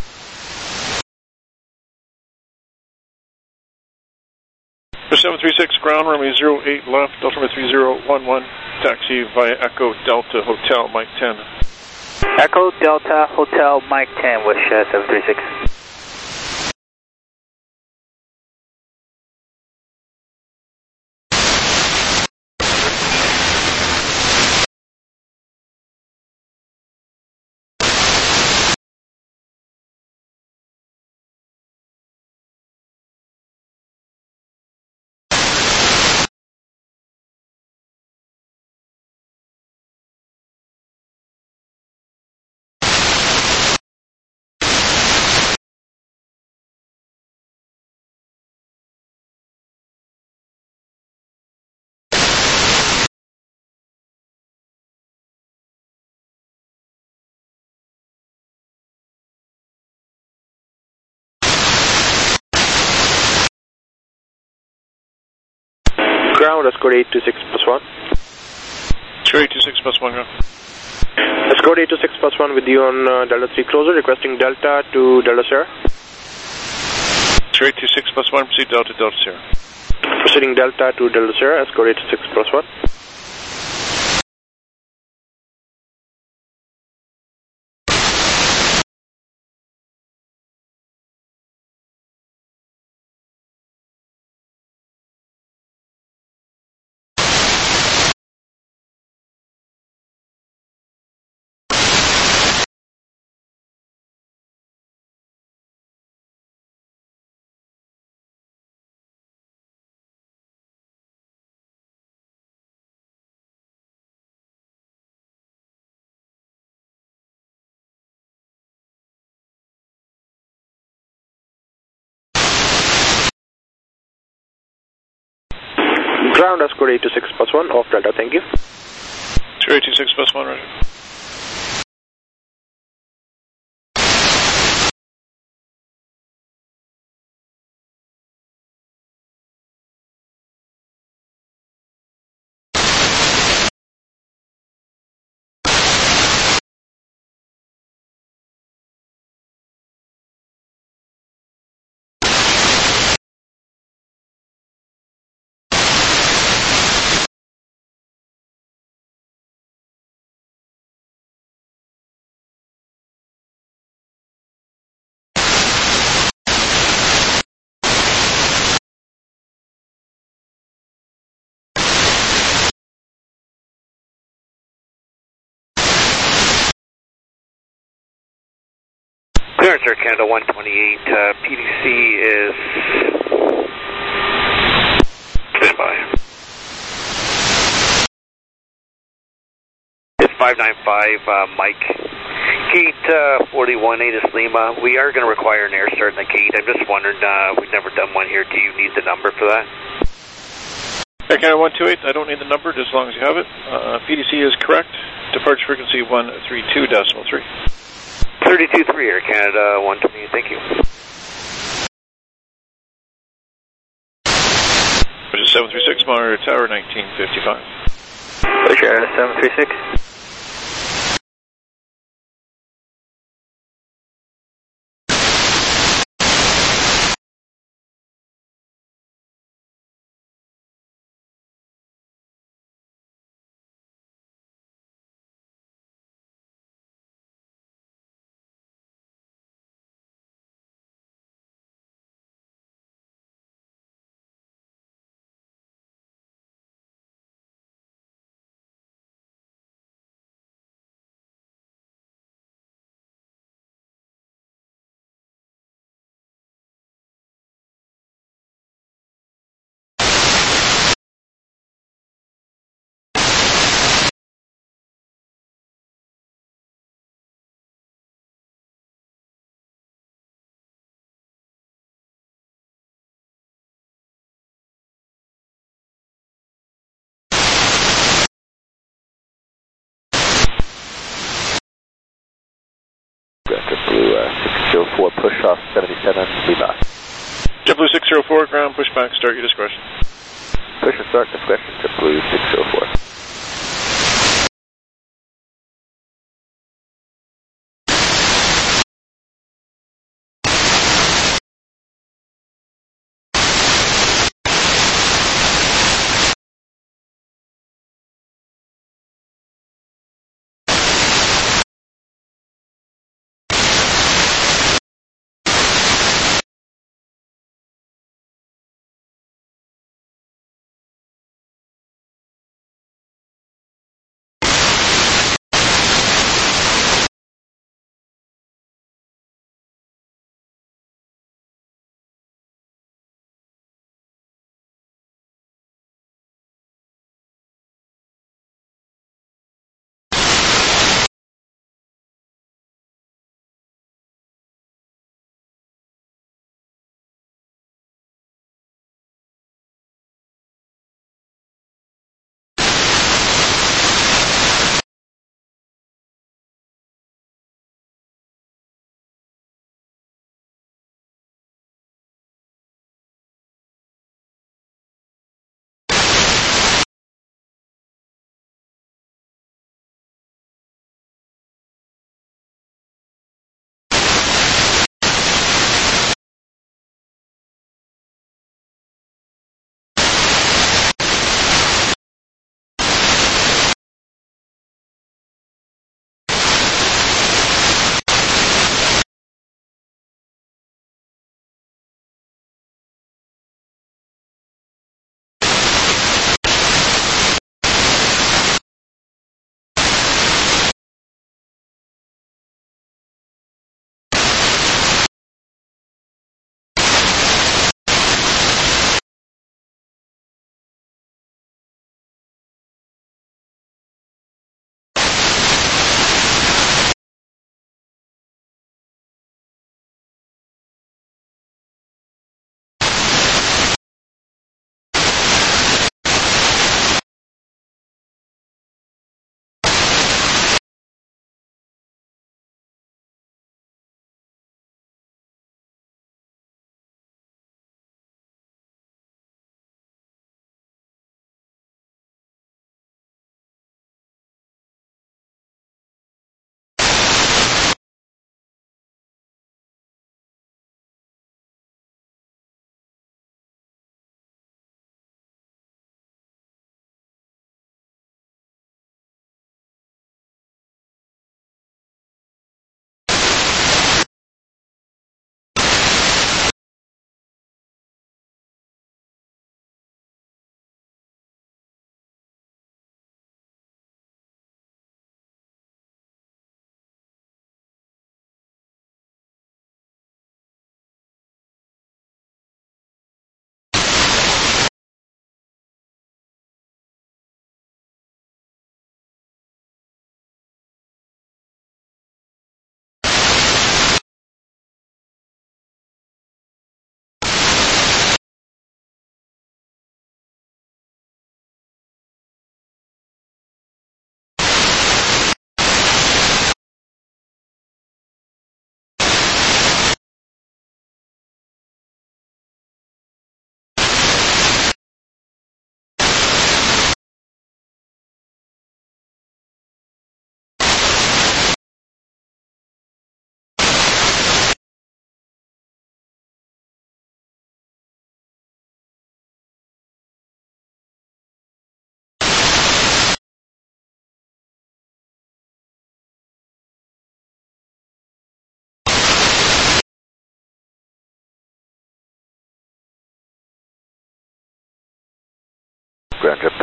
seven three six, ground runway zero eight left, altimeter three zero one one, taxi via Echo Delta Hotel, Mike ten. Echo Delta Hotel, Mike ten, WestJet seven three six. Ground, Escort eight two six plus one. Sure, eight two six plus one, ground. Escort eight two six plus one with you on uh, Delta three closer, requesting Delta to Delta Sierra. Sure, eight two six plus one, proceed Delta, Delta Sierra. Proceeding Delta to Delta Sierra, Escort eight two six plus one. Ground, Escort eight two six plus one, off Delta, thank you. Sure, eight two six plus one, right. Air Canada one twenty-eight, uh, P D C is standby. It's five nine five, uh, Mike. Gate uh, forty-one, Atis Lima. We are going to require an air start in the gate. I'm just wondering, uh, we've never done one here. Do you need the number for that? Air Canada one two eight, I don't need the number as long as you have it. Uh, P D C is correct. Departure frequency one thirty-two decimal three. thirty-two three, Air Canada one twenty-eight, thank you. Which is seven three six, monitor tower nineteen fifty-five. Roger, seven three six. JetBlue uh, six zero four, push off seventy-seven, Lima. JetBlue six zero four, ground pushback, start your discretion. Push and start discretion, JetBlue six zero four.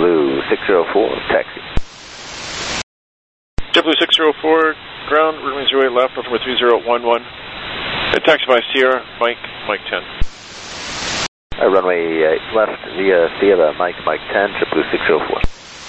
JetBlue six zero four, taxi. JetBlue six zero four, ground, runway zero eight left, altimeter three zero one one. Uh, taxi by Sierra, Mike, Mike ten. Uh, runway eight left via Sierra, Mike, Mike ten, JetBlue six zero four.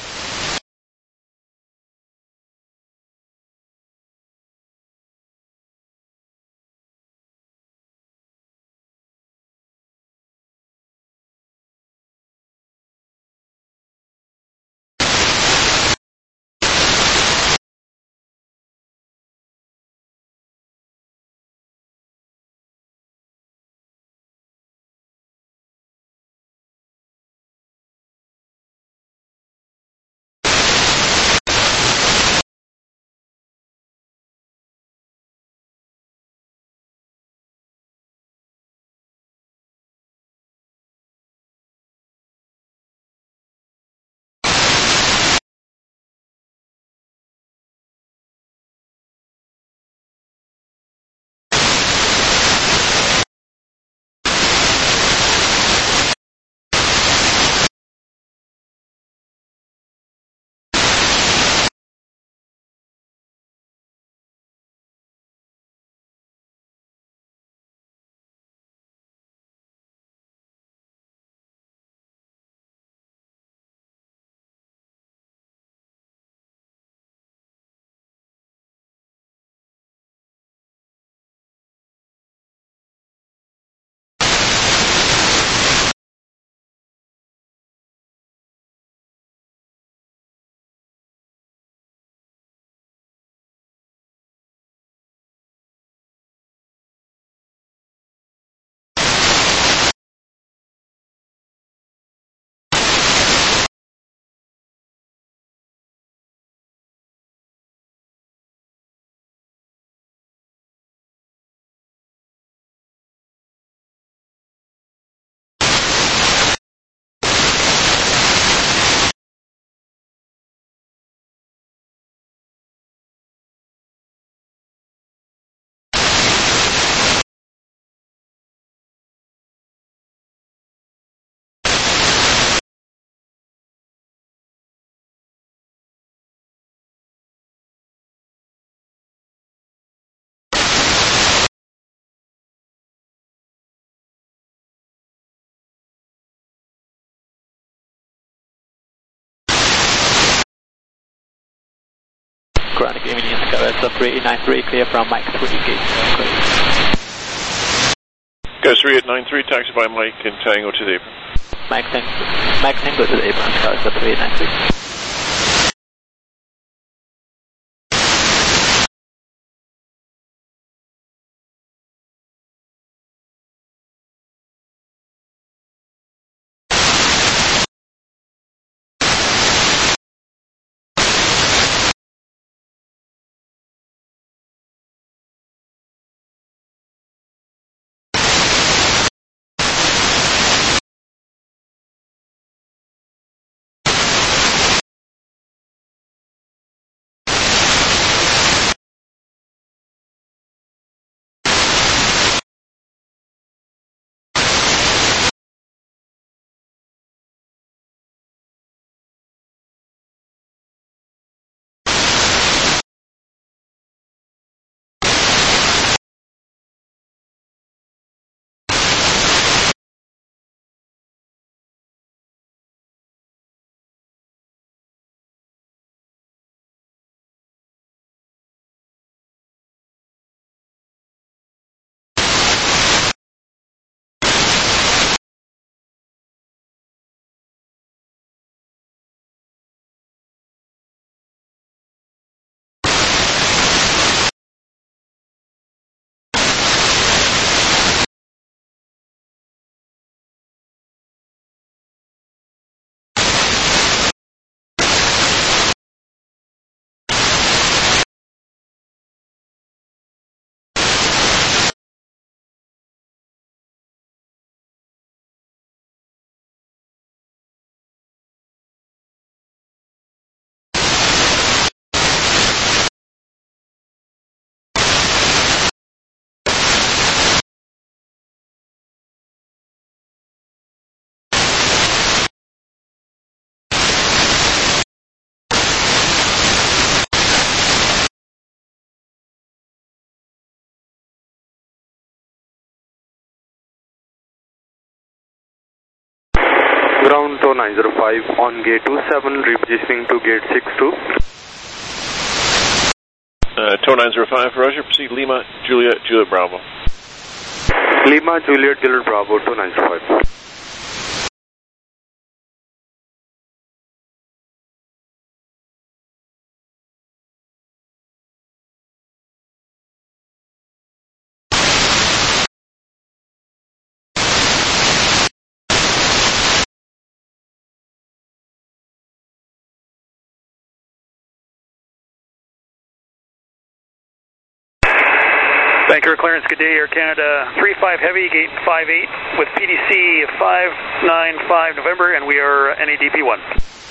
Ground Gemini in the Skywards three eight nine three, clear from Mike three, gate clear. Go three eight nine three, taxi by Mike and Tango to the apron. Mike ten, Mike Tango to the apron, Skywards three eight nine three. Ground to nine zero five on gate two seven, repositioning to gate six two. Uh, Tow nine zero five, Roger, proceed Lima, Juliet, Juliet Bravo. Lima, Juliet, Juliet Bravo, to nine zero five. Vancouver clearance, good day, Air Canada three five Heavy, gate five eight with P D C five nine five November, and we are N A D P one.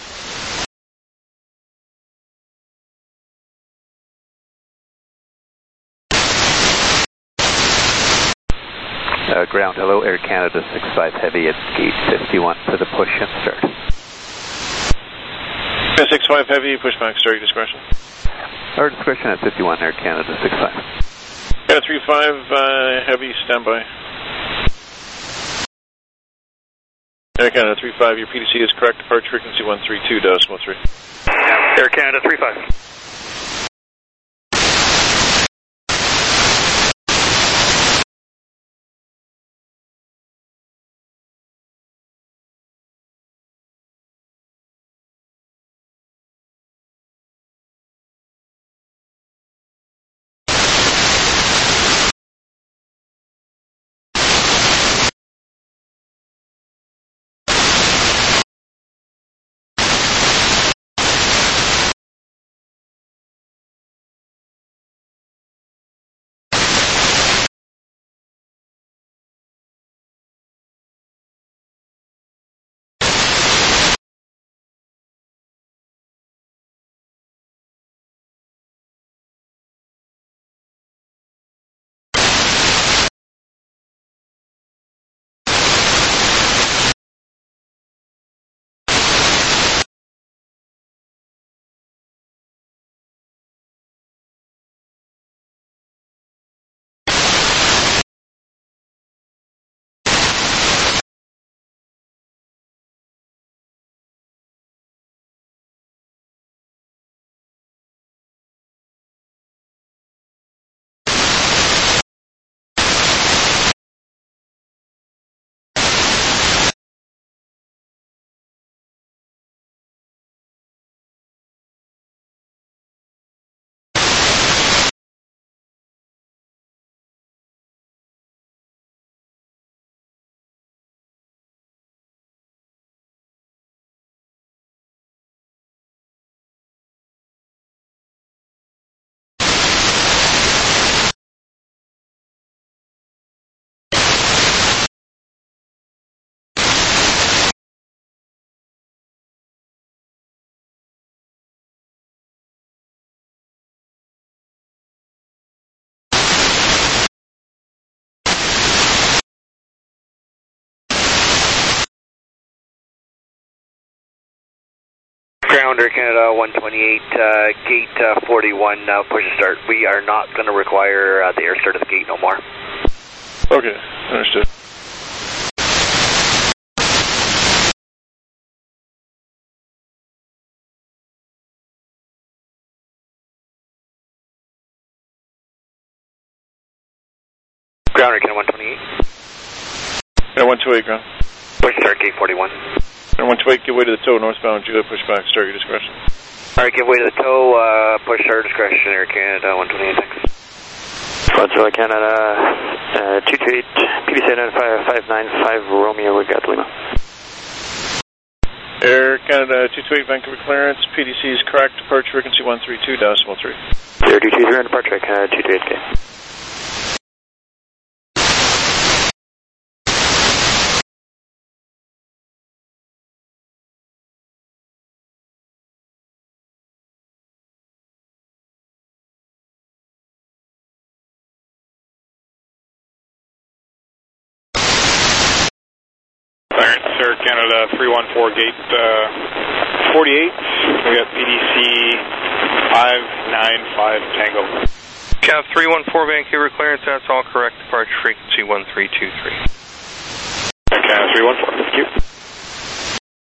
Uh, ground, hello, Air Canada six five Heavy at gate fifty-one for the push and start. six five Heavy, pushback, start, your discretion. Our discretion at fifty-one, Air Canada six five. Canada three five, uh, Heavy, standby. Air Canada three five, your P D C is correct, departure frequency one three two decimal three. Air Canada three five. Ground, Air Canada one twenty-eight, uh, gate uh, forty-one, now push and start. We are not going to require uh, the air start of the gate no more. Okay, understood. Ground, Air Canada one twenty-eight. Yeah, one two eight, ground. Push start, gate forty-one. And one two eight, give way to the tow, northbound, Juliet, pushback, start, your discretion. Alright, give way to the tow, uh, push start, discretion, Air Canada one twenty-eight, thanks. Roger, Air Canada uh, two two eight, P D C identifier five nine five, Romeo, we got Lima. Air Canada two two eight, Vancouver clearance, P D C is correct, departure frequency one three two decimal three. zero two two zero, departure, Air Canada two two eight K. Air Canada three one four, gate uh, forty-eight. We got P D C five nine five Tango. Cav three one four, Vancouver clearance, that's all correct. Departure frequency one three two three. Air Canada three one four, thank you.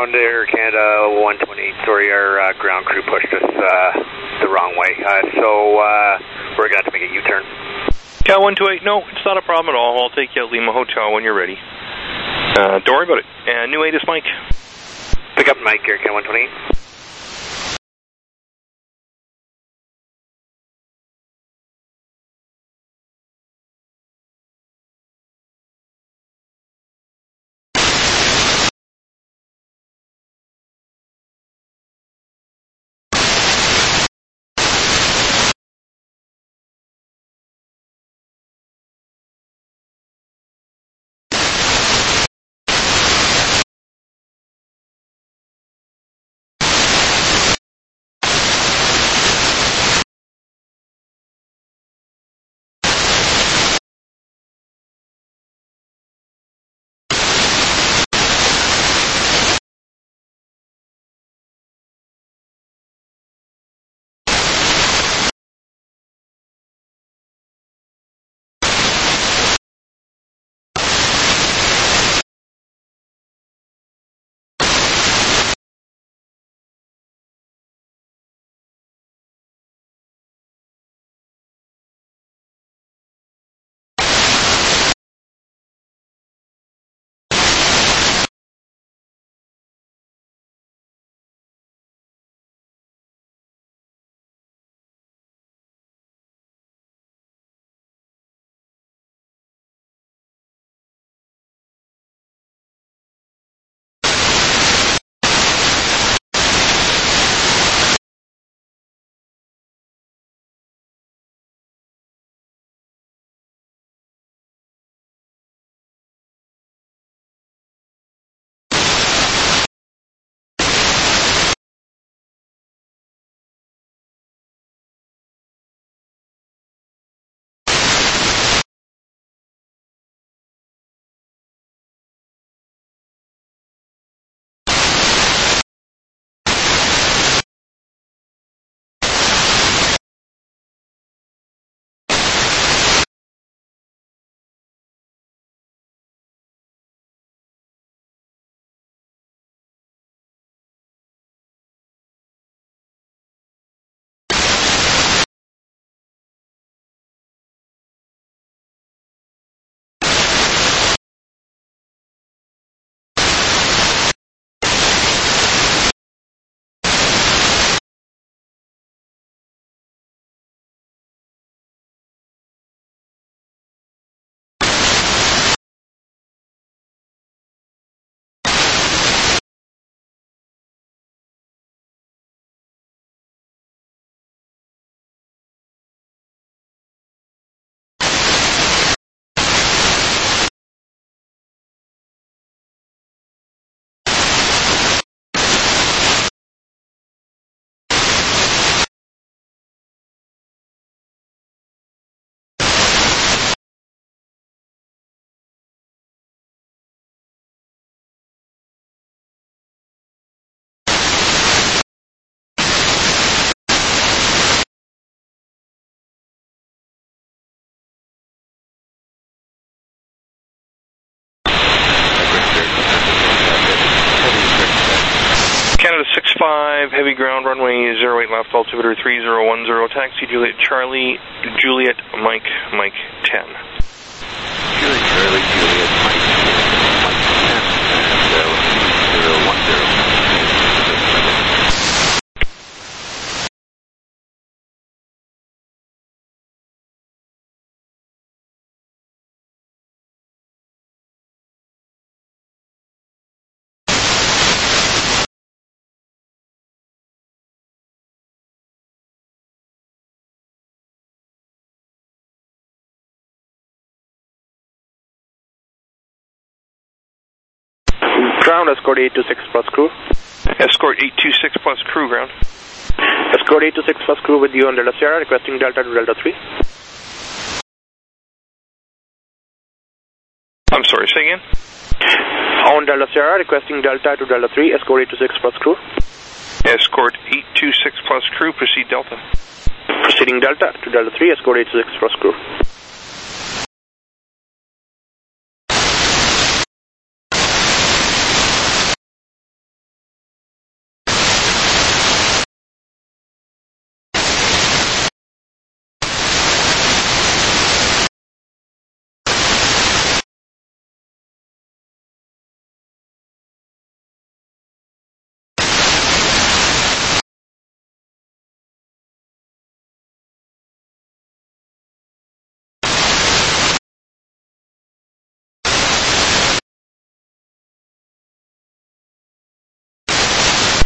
Ground Air Canada one twenty-eight. Sorry, our uh, ground crew pushed us uh, the wrong way. Uh, so uh, we're going to have to make a U-turn. Cal one two eight, no, it's not a problem at all. I'll take you at Lima Hotel when you're ready. Uh, don't worry about it. Uh, New eight is Mike. Pick up Mike, Air Canada one twenty-eight. five, heavy ground, runway zero eight left, altimeter three zero one zero, taxi Juliet Charlie, Juliet Mike, Mike ten. Juliet Charlie, Juliet Mike, Mike ten, and uh, three zero one zero. Ground, escort eight two six plus crew. Escort eight two six plus crew, ground. Escort eight two six plus crew with you on Delta Sierra, requesting Delta to Delta three. I'm sorry, say again? On Delta Sierra, requesting Delta to Delta three, escort eight two six plus crew. Escort eight two six plus crew, proceed Delta. Proceeding Delta to Delta three, escort eight two six plus crew.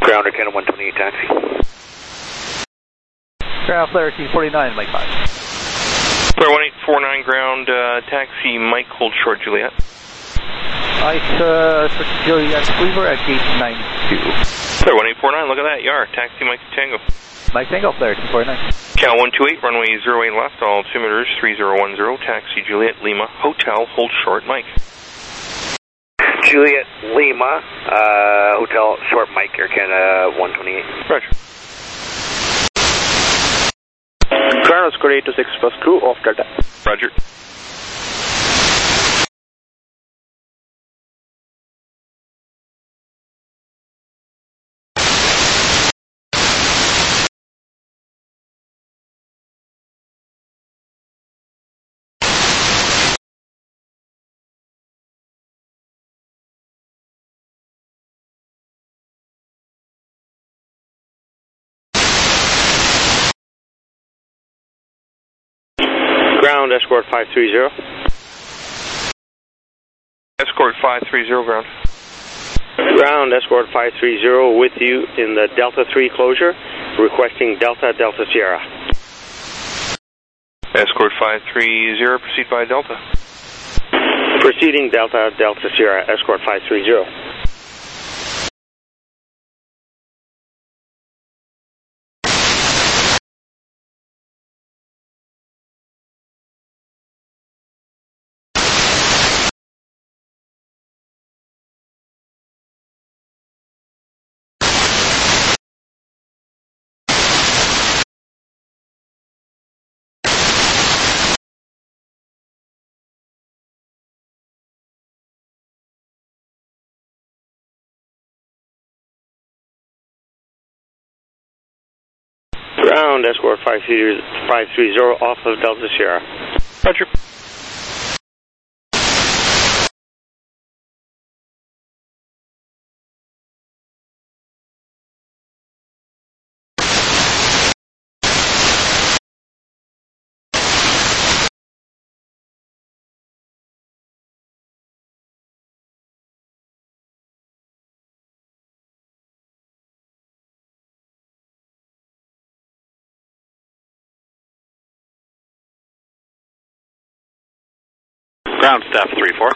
Ground, Air Canada one twenty-eight, taxi. Ground, Flare T forty-nine, Mike five. Flare one eight four nine, ground, uh, taxi, Mike, hold short, Juliet. Mike, uh, Juliet, Cleaver at gate nine two. Flare one eight four nine, look at that, Yar, taxi, Mike Tango. Mike Tango, Flare T forty-nine. Cal one two eight, runway zero eight left, altimeters three zero one zero, taxi, Juliet, Lima, hotel, hold short, Mike. Juliet, Lima, uh, hotel, short, Mike, Air Canada one twenty-eight. Roger. Ground, Oscar eight two six, first crew, off Delta. Roger. Ground, Escort five three zero. Escort five three zero, ground. Ground, Escort five three zero with you in the Delta three closure, requesting Delta, Delta Sierra. Escort five three zero, proceed by Delta. Proceeding Delta, Delta Sierra, Escort five three zero. Ground, Escort five three zero off of Delta Sierra. Roger. Ground, staff three four.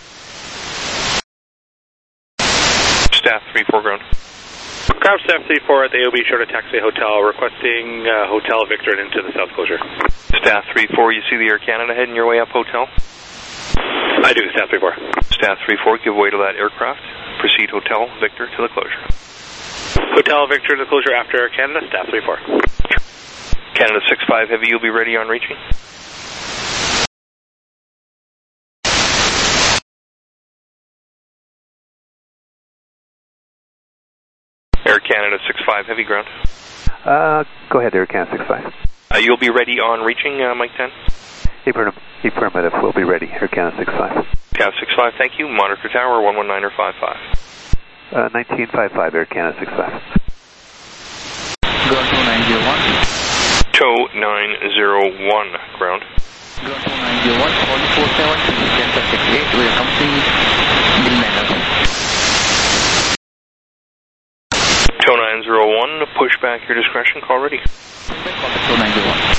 Staff three four, ground. Ground, staff three four at the A O B Shorter Taxi Hotel, requesting uh, Hotel Victor and into the south closure. Staff three four, you see the Air Canada heading your way up, hotel? I do, staff three four. Staff three four, give way to that aircraft. Proceed Hotel Victor to the closure. Hotel Victor to the closure after Air Canada, staff three four. Canada six five Heavy, you'll be ready on reaching. Air Canada six five Heavy, ground. Uh, go ahead, Air Canada six five. Uh, you'll be ready on reaching, uh, Mike ten? Affirmative, we'll be ready, Air Canada six five. Canada six five, thank you. Monitor tower, one one nine or five five. Uh, nineteen five five, Air Canada six five. Go to nine zero one. Tow nine zero one, ground. Go to nine zero one, four four seven, Delta six eight, we are complete. Bill Manor. Tow nine zero one, push back your discretion, call ready. Tow nine zero one.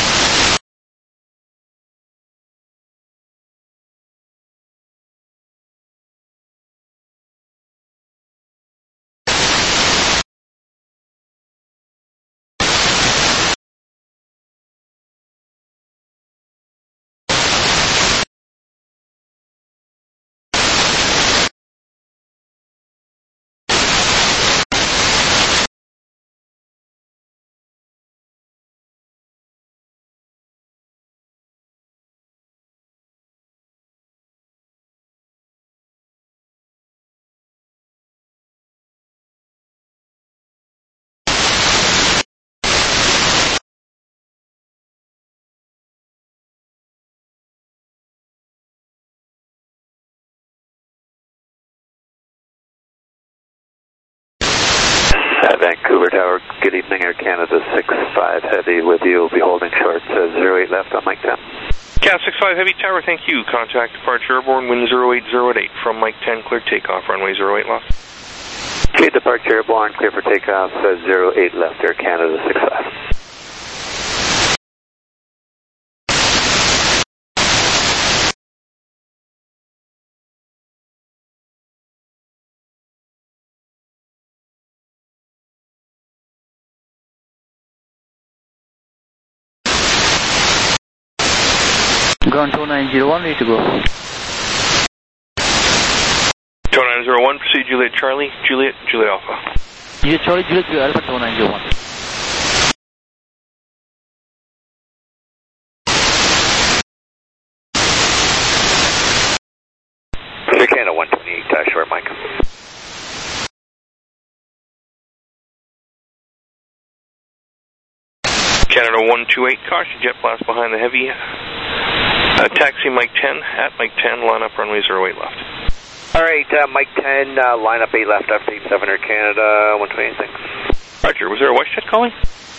Uh, Vancouver Tower, good evening, Air Canada six five Heavy with you. We'll be holding short uh, zero eight left on Mike ten. Cat six five Heavy Tower, thank you. Contact departure airborne, wind zero eight zero eight from Mike ten, cleared takeoff, runway zero eight left. Okay, departure airborne, clear for takeoff, uh, zero eight left, Air Canada six five. Ground two nine zero one, ready to go. two nine zero one, proceed Juliet Charlie, Juliet, Juliet Alpha. Juliet Charlie, Juliet Alpha two nine zero one. Air Canada one twenty-eight, uh, short mic. Canada one two eight, caution jet blast behind the heavy. Uh, taxi Mike ten, at Mike ten, line up runway zero eight left. Alright, uh, Mike ten, uh, line up eight left, F eight seven Air Canada one twenty-eight, thanks. Roger, was there a WestJet calling?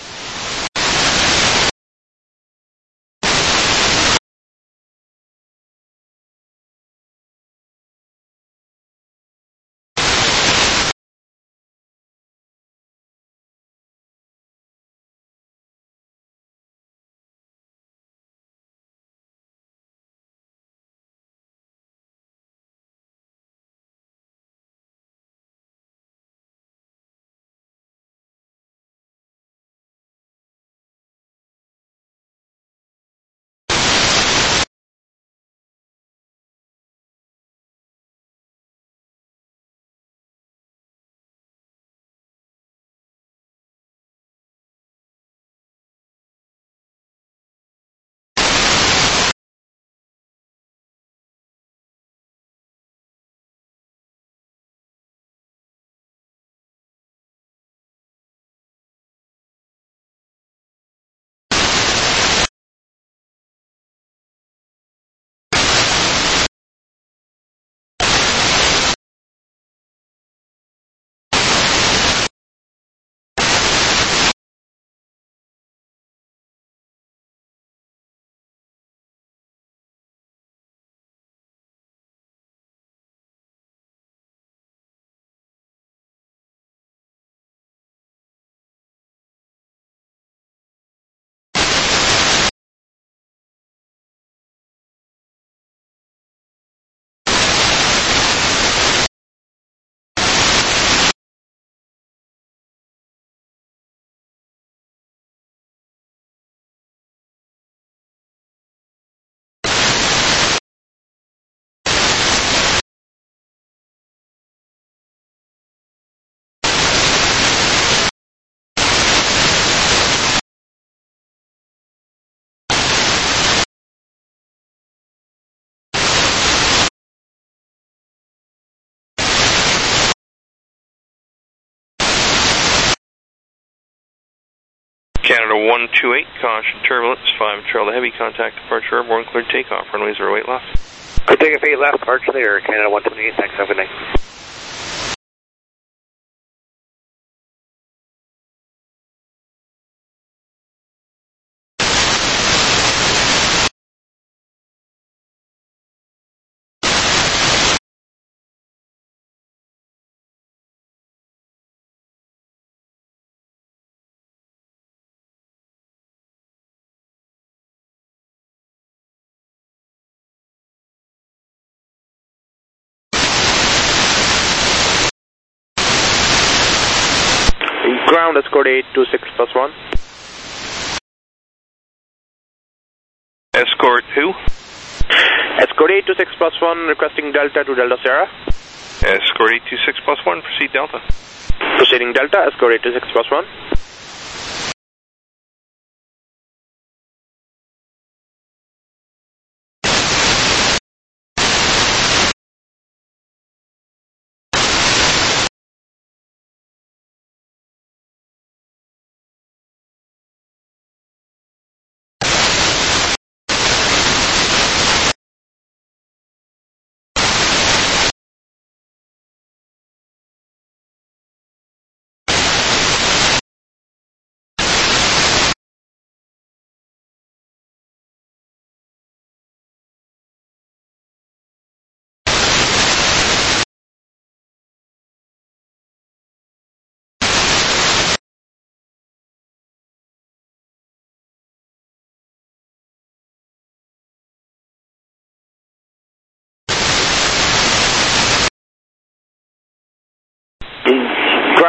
Canada one two eight, caution turbulence, five trail the heavy, contact departure airborne, cleared takeoff, runway zero eight left. Good takeoff eight left, departure there, Canada one twenty-eight, thanks, have a good night. Ground escort eight two six plus one. Escort who? Escort eight two six plus one, requesting Delta to Delta Sierra. Escort eight two six plus one, proceed Delta. Proceeding Delta, escort eight two six plus one.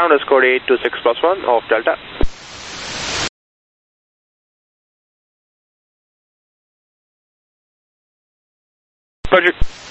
Ground, escort eight two six plus one, off Delta. Roger.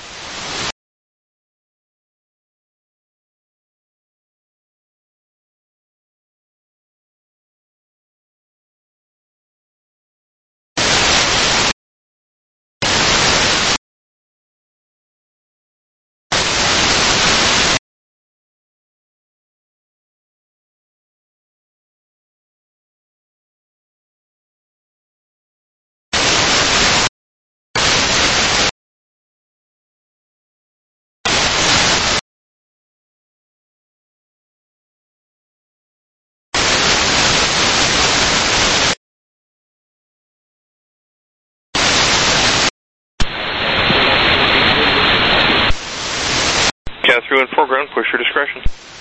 Cat through and foreground, push your discretion.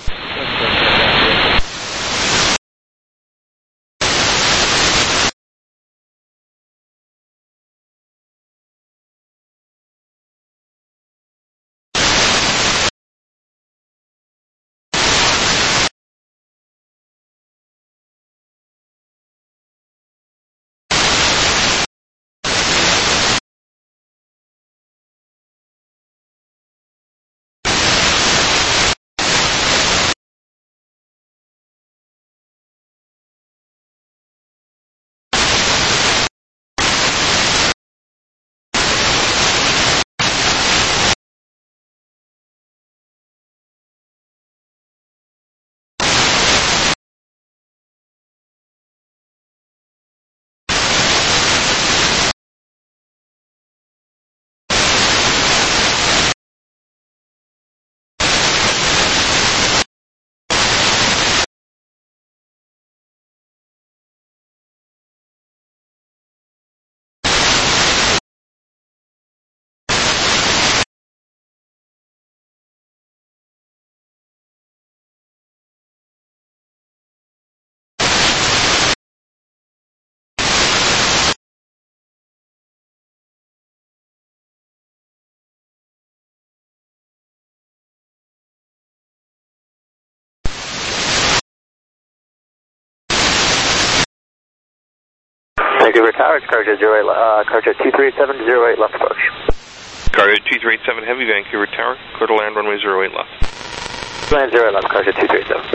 Vancouver Tower, it's Cargo zero eight, uh, Cargo two three seven zero eight left approach. Cargo two three eight seven Heavy, Vancouver Tower, clear to land runway zero eight left. Land zero eight left, Cargo two three seven.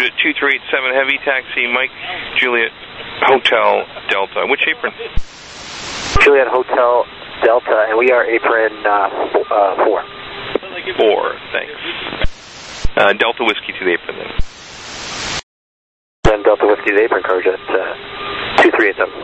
Juliet two three eight seven Heavy, taxi Mike, Juliet, Hotel, Delta. Which apron? Juliet Hotel Delta, and we are apron uh, f- uh, four. Four, thanks. Uh, Delta Whiskey to the apron then. Then Delta Whiskey to the apron, Cargo Jet uh, two three eight seven.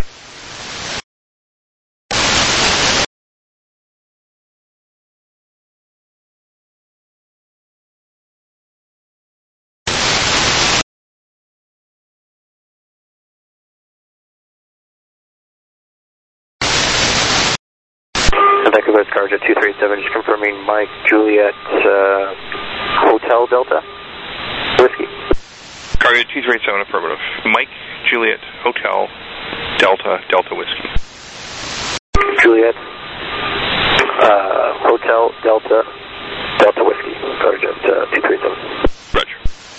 Vancouver Cargo Jet two three eight seven, just confirming Mike, Juliet, uh, Hotel Delta, Whiskey. Cargo two three eight seven, affirmative. Mike, Juliet, Hotel, Delta, Delta Whiskey. Juliet, uh, Hotel Delta, Delta Whiskey, Cargo Jet uh, two three eight seven. Roger.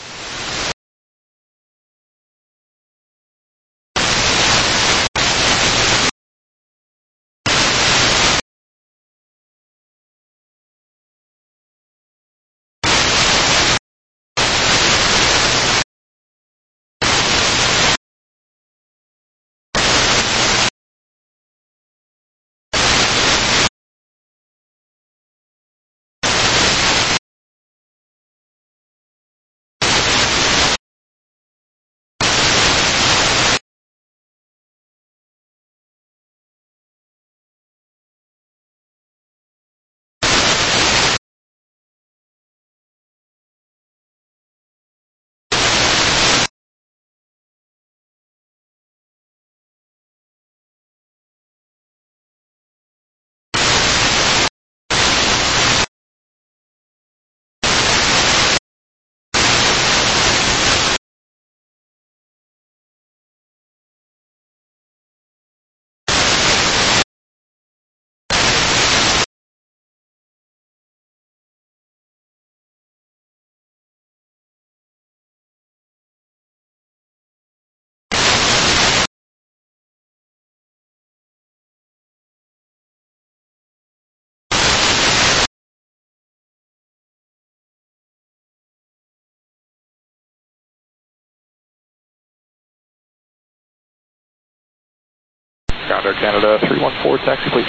Ground Air Canada three one four, taxi please.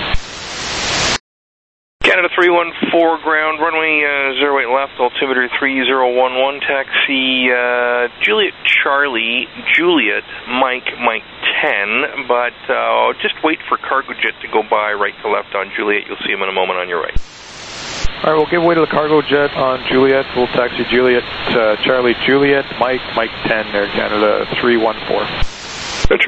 Canada three one four, ground, runway uh, zero eight left, altimeter three zero one one, taxi uh, Juliet Charlie, Juliet, Mike, Mike ten, but uh, just wait for Cargo Jet to go by right to left on Juliet. You'll see him in a moment on your right. All right, we'll give way to the Cargo Jet on Juliet. We'll taxi Juliet, uh, Charlie, Juliet, Mike, Mike ten, Air Canada three one four. Roger.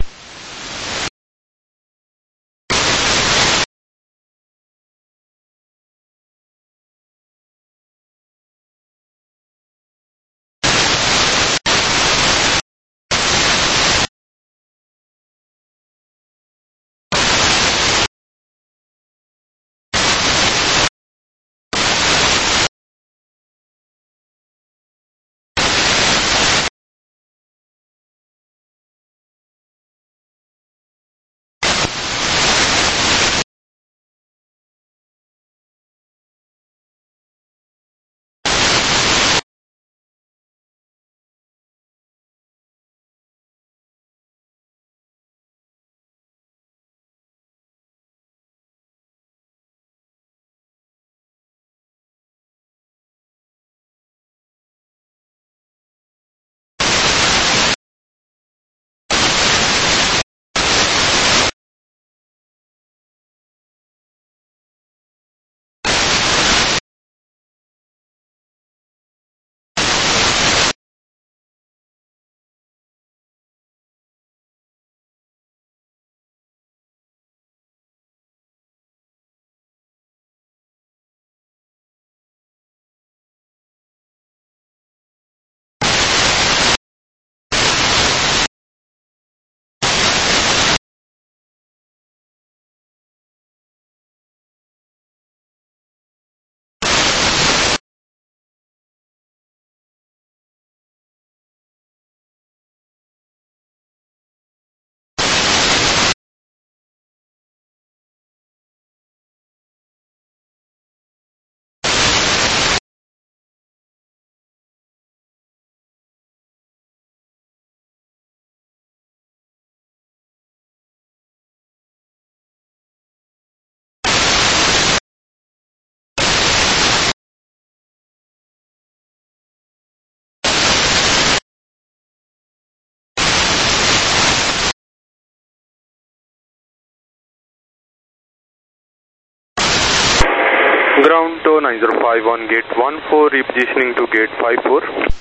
Ground two nine zero five on gate one four, repositioning to gate five four.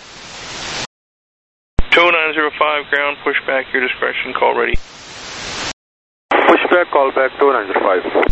two nine zero five, ground, push back, your discretion, call ready. Push back, call back two nine zero five.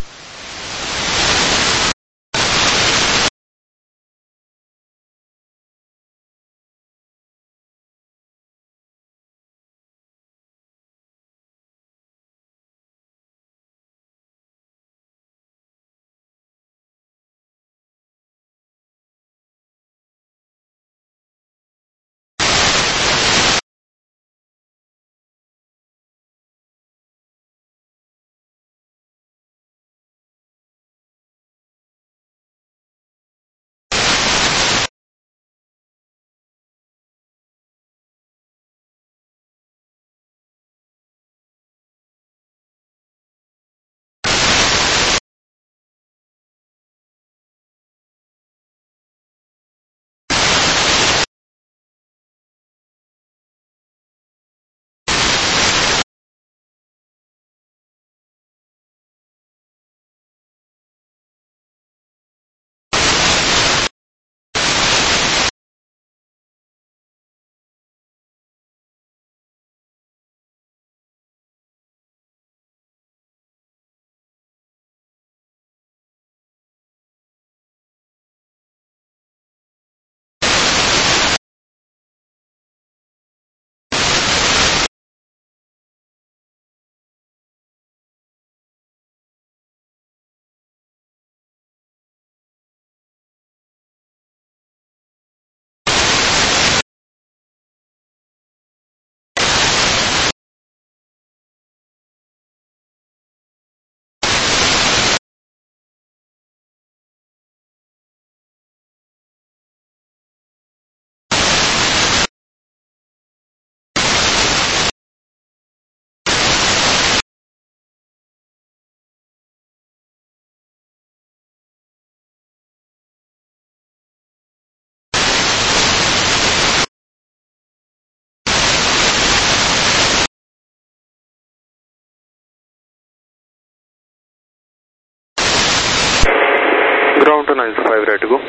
Ground to nine zero five, ready to go.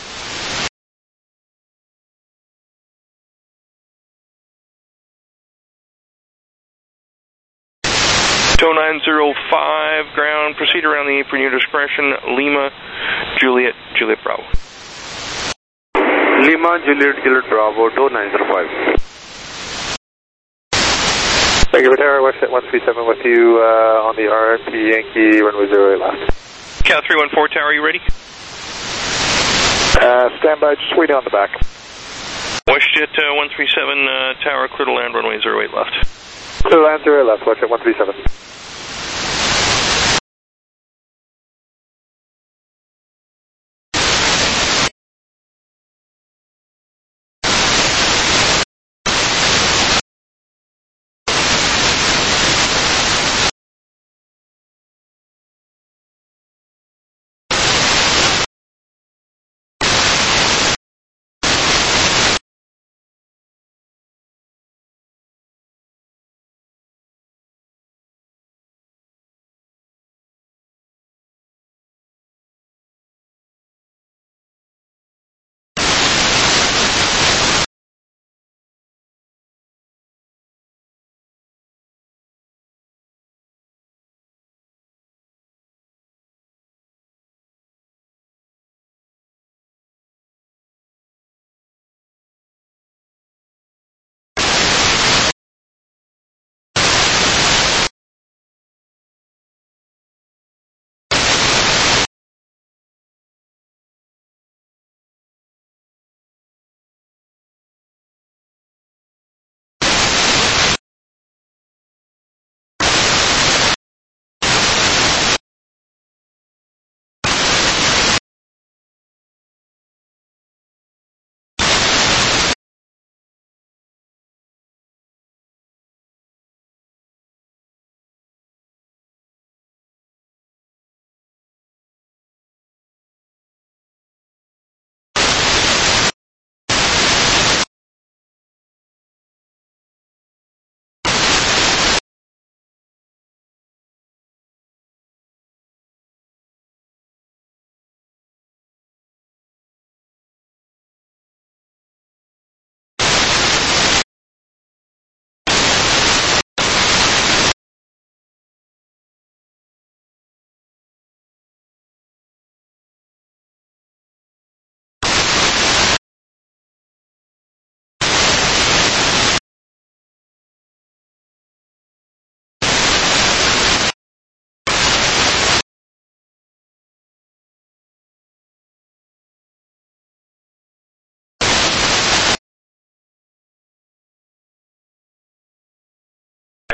two nine zero five, ground, proceed around the apron, your discretion, Lima, Juliet, Juliet Bravo. Lima, Juliet, Juliet Bravo, two nine zero five. Thank you for Tower, Westjet one three seven with you uh, on the R P Yankee, runway zero eight left. Cat three one four Tower, you ready? Uh, stand by, just waiting on the back. WestJet uh, one three seven uh, Tower, clear to land, runway zero eight left. Clear to land zero eight left, WestJet one three seven.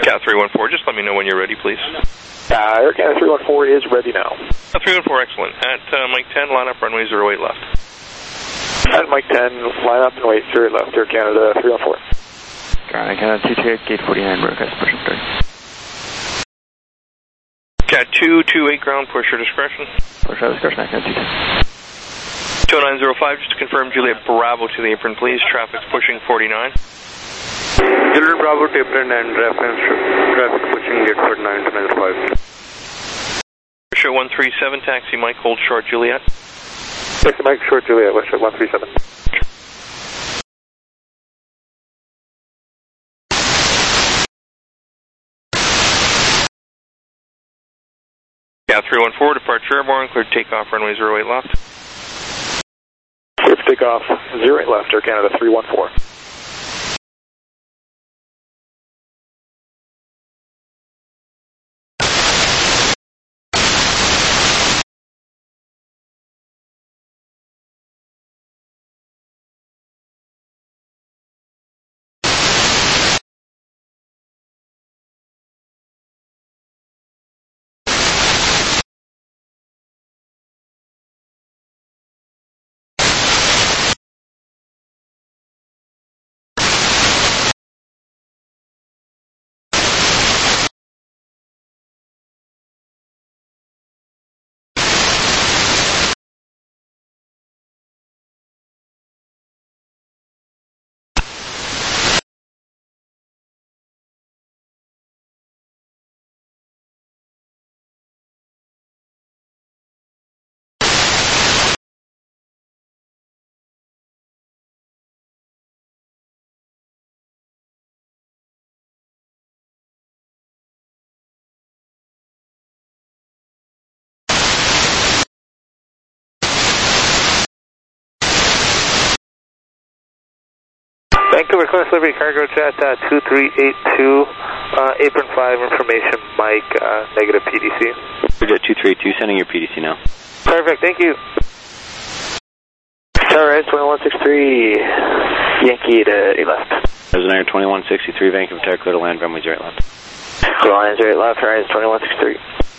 Cat three one four, just let me know when you're ready, please. Uh, Air Canada three one four is ready now. Uh, three one four, excellent. At uh, Mike ten, line up runway zero eight left. At Mike ten, line up and wait, zero eight left, Air Canada three one four. Ground, Canada two two eight, gate forty-nine, broadcast push and start. Cat two two eight, ground, push your discretion. Push your discretion, Canada two two. two nine zero five, just to confirm, Juliet Bravo to the apron, please. Traffic's pushing forty-nine. Juliet Bravo to apron and reference traffic pushing gate forty-nine to nine five. Show one three seven, taxi Mike, hold short Juliet. Taxi Mike, short Juliet, West one three seven. Cat three one four, departure airborne, cleared takeoff, runway zero eight left. Cleared for takeoff, zero eight left, Air Canada three one four. Vancouver Class Liberty Cargo Jet uh, two three eight two, uh, apron five information, Mike, uh, negative P D C. Jet two three eight two, sending your P D C now. Perfect, thank you. Tower twenty-one sixty-three, Yankee to eight left. Arizona twenty-one sixty-three, Vancouver Tower, clear to land, runway zero eight left. Clear to land zero eight left, Horizon twenty-one sixty-three.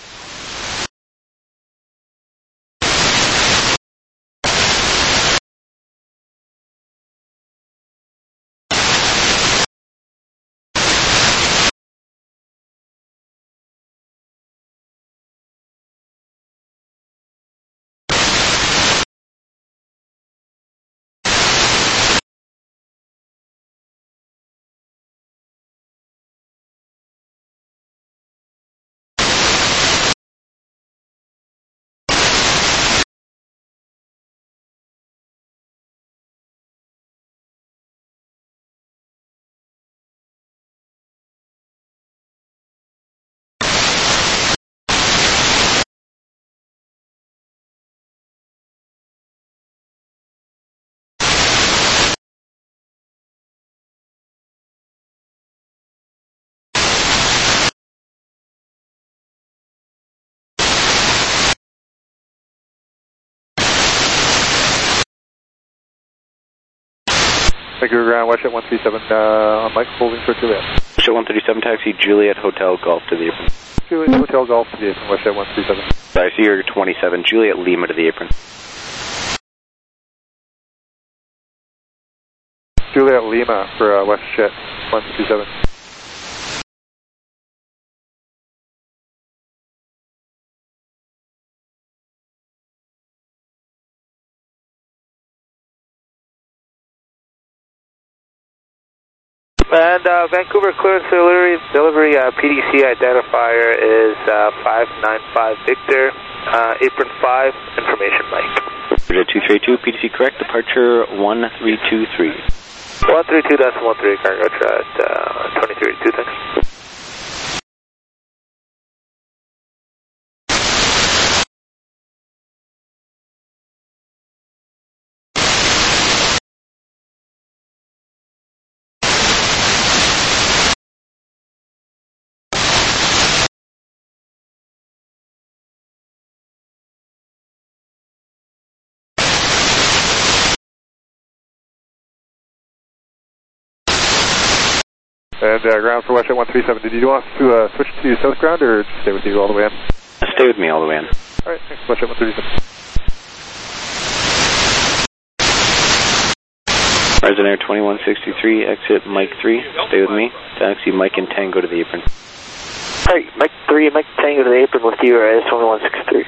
Vancouver Ground, Westjet one three seven, uh, on Mike, holding for Juliet. Westjet one thirty-seven, taxi Juliet Hotel Golf to the apron. Juliet Hotel Golf to the apron, Westjet one three seven. I see you're twenty-seven, Juliet Lima to the apron. Juliet Lima for uh, Westjet one three seven. And uh, Vancouver clearance delivery, delivery uh, P D C identifier is uh, five nine five Victor, uh, apron five, information Mike. Jet two three two, P D C correct, departure one three two three. one three two decimal three, cargo jet, uh, twenty-three eighty-two, thanks. And uh, ground for WestJet one three seven. Did you want us to uh, switch to south ground or stay with you all the way in? Stay with me all the way in. All right, thanks, WestJet one three seven. Horizon Air twenty-one sixty-three, exit Mike three, stay with me. Taxi Mike and Tango to the apron. Alright, Mike three, Mike Tango to the apron with you, Horizon twenty-one sixty-three.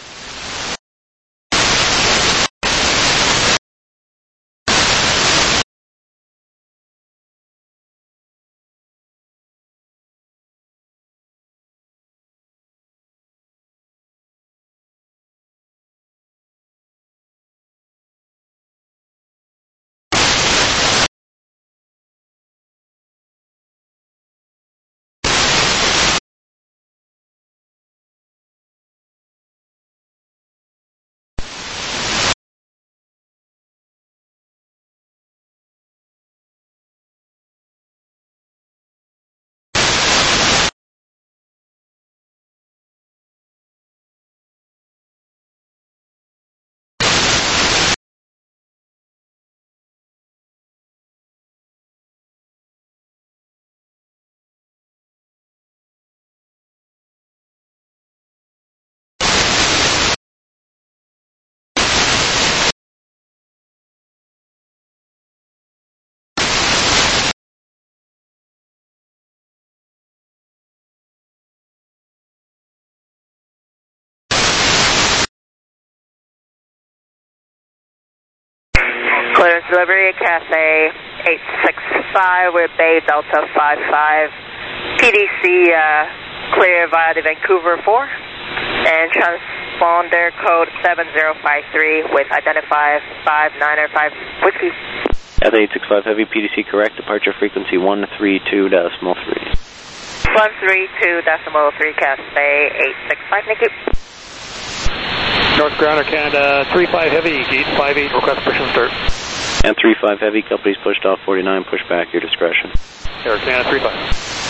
Clearance delivery, Cathay eight six five with Bay Delta five five. P D C uh, clear via the Vancouver four. And transponder code seven zero five three with identify five nine five Whiskey. Cathay eight six five Heavy, P D C correct, departure frequency one three two decimal three. one three two decimal three, Cathay eight six five, thank you. North Ground, Air Canada three five Heavy, gate five eight, request push and start. And three five Heavy, company's pushed off forty-nine, push back, your discretion. Air Canada three five.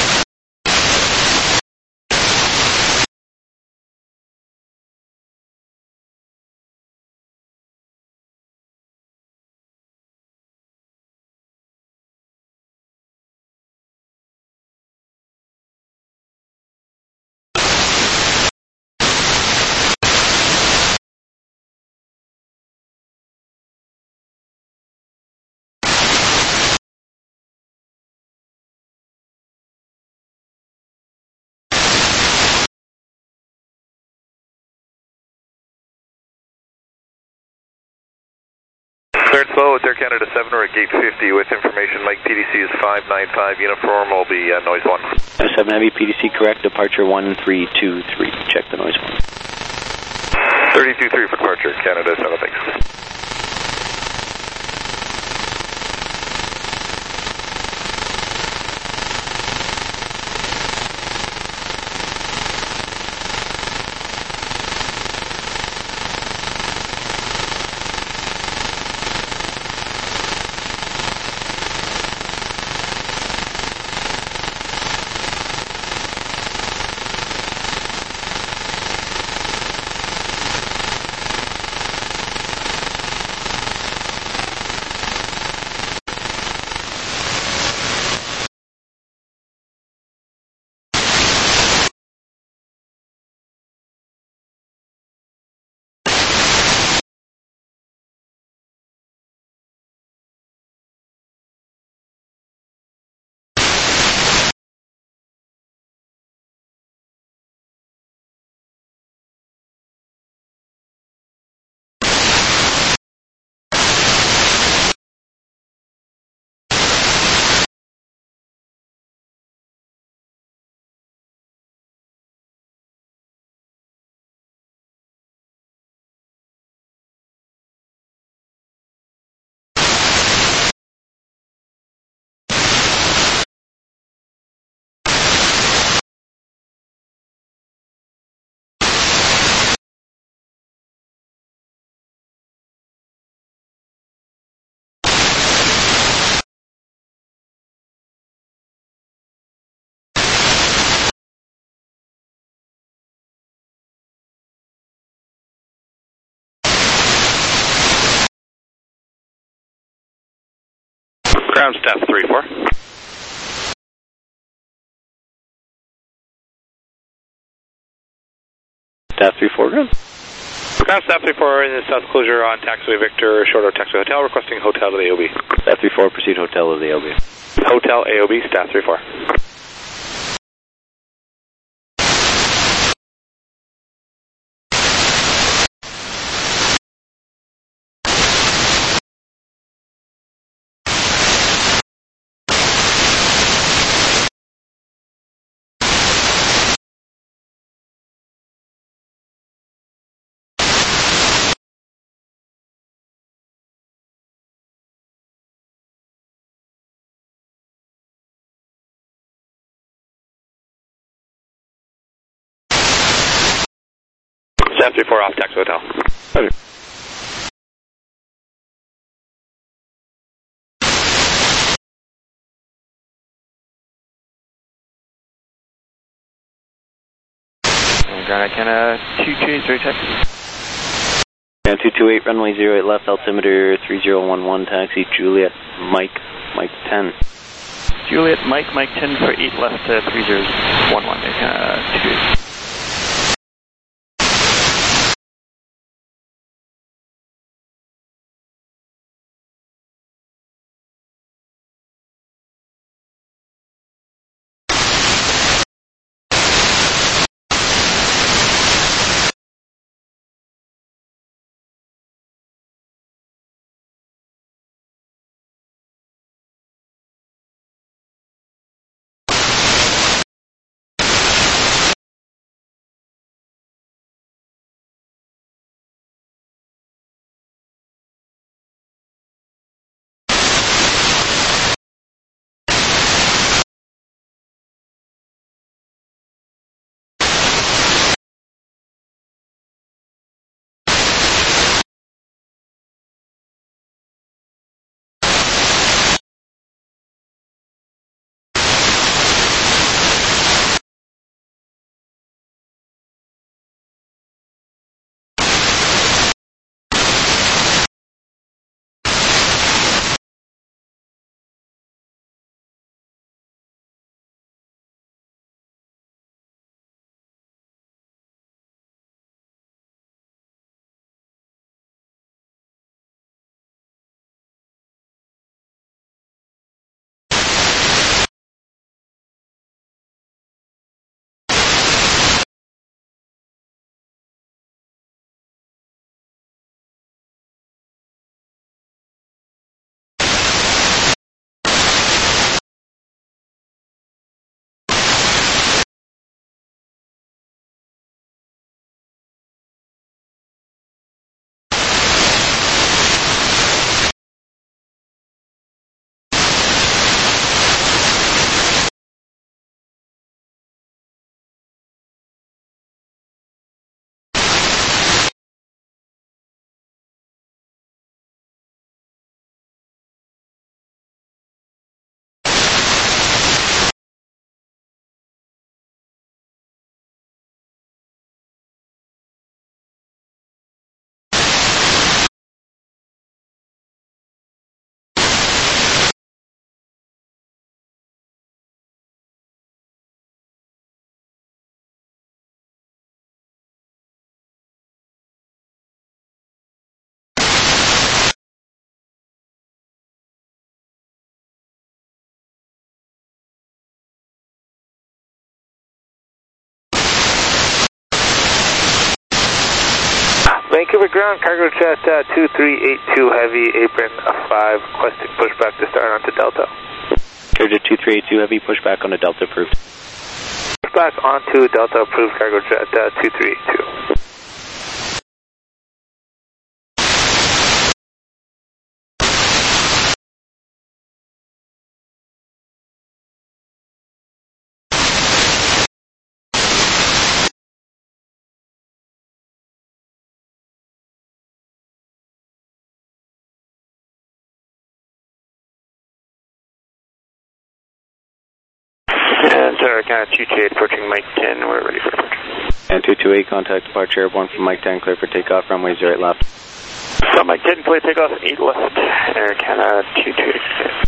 Clearance low, it's Air Canada seven, we're at gate fifty with information. Mike P D C is five nine five, uniform will be uh, noise one. seven Heavy, P D C correct, departure one three two three, check the noise one. thirty-two three for departure, Canada seven, thanks. Ground staff three four. Staff three four, ground. Ground Staff three four in the south closure on taxiway Victor, short of taxiway hotel, requesting hotel to the A O B. Staff three four, proceed hotel of the A O B. Hotel A O B, Staff three four. Staff three four off taxi hotel. Okay. Ground Icana two two eight, three taxi. Ground two two eight, runway zero eight left, altimeter three zero one one, taxi Juliet, Mike, Mike ten. Juliet, Mike, Mike ten for eight left to three zero one one, Icana two two eight. Vancouver ground, cargo jet uh, two three eight two heavy, apron five, requesting pushback to start onto Delta. Cargo jet two three eight two heavy, pushback onto Delta approved. Pushback onto Delta approved, cargo jet uh, two three eight two. And Sarah, kind of two two eight approaching Mike ten, we're ready for approach. And two two eight, contact departure airborne from Mike ten, clear for takeoff, runway zero eight left. From Mike ten, clear takeoff, eight left, Air Canada two two eight.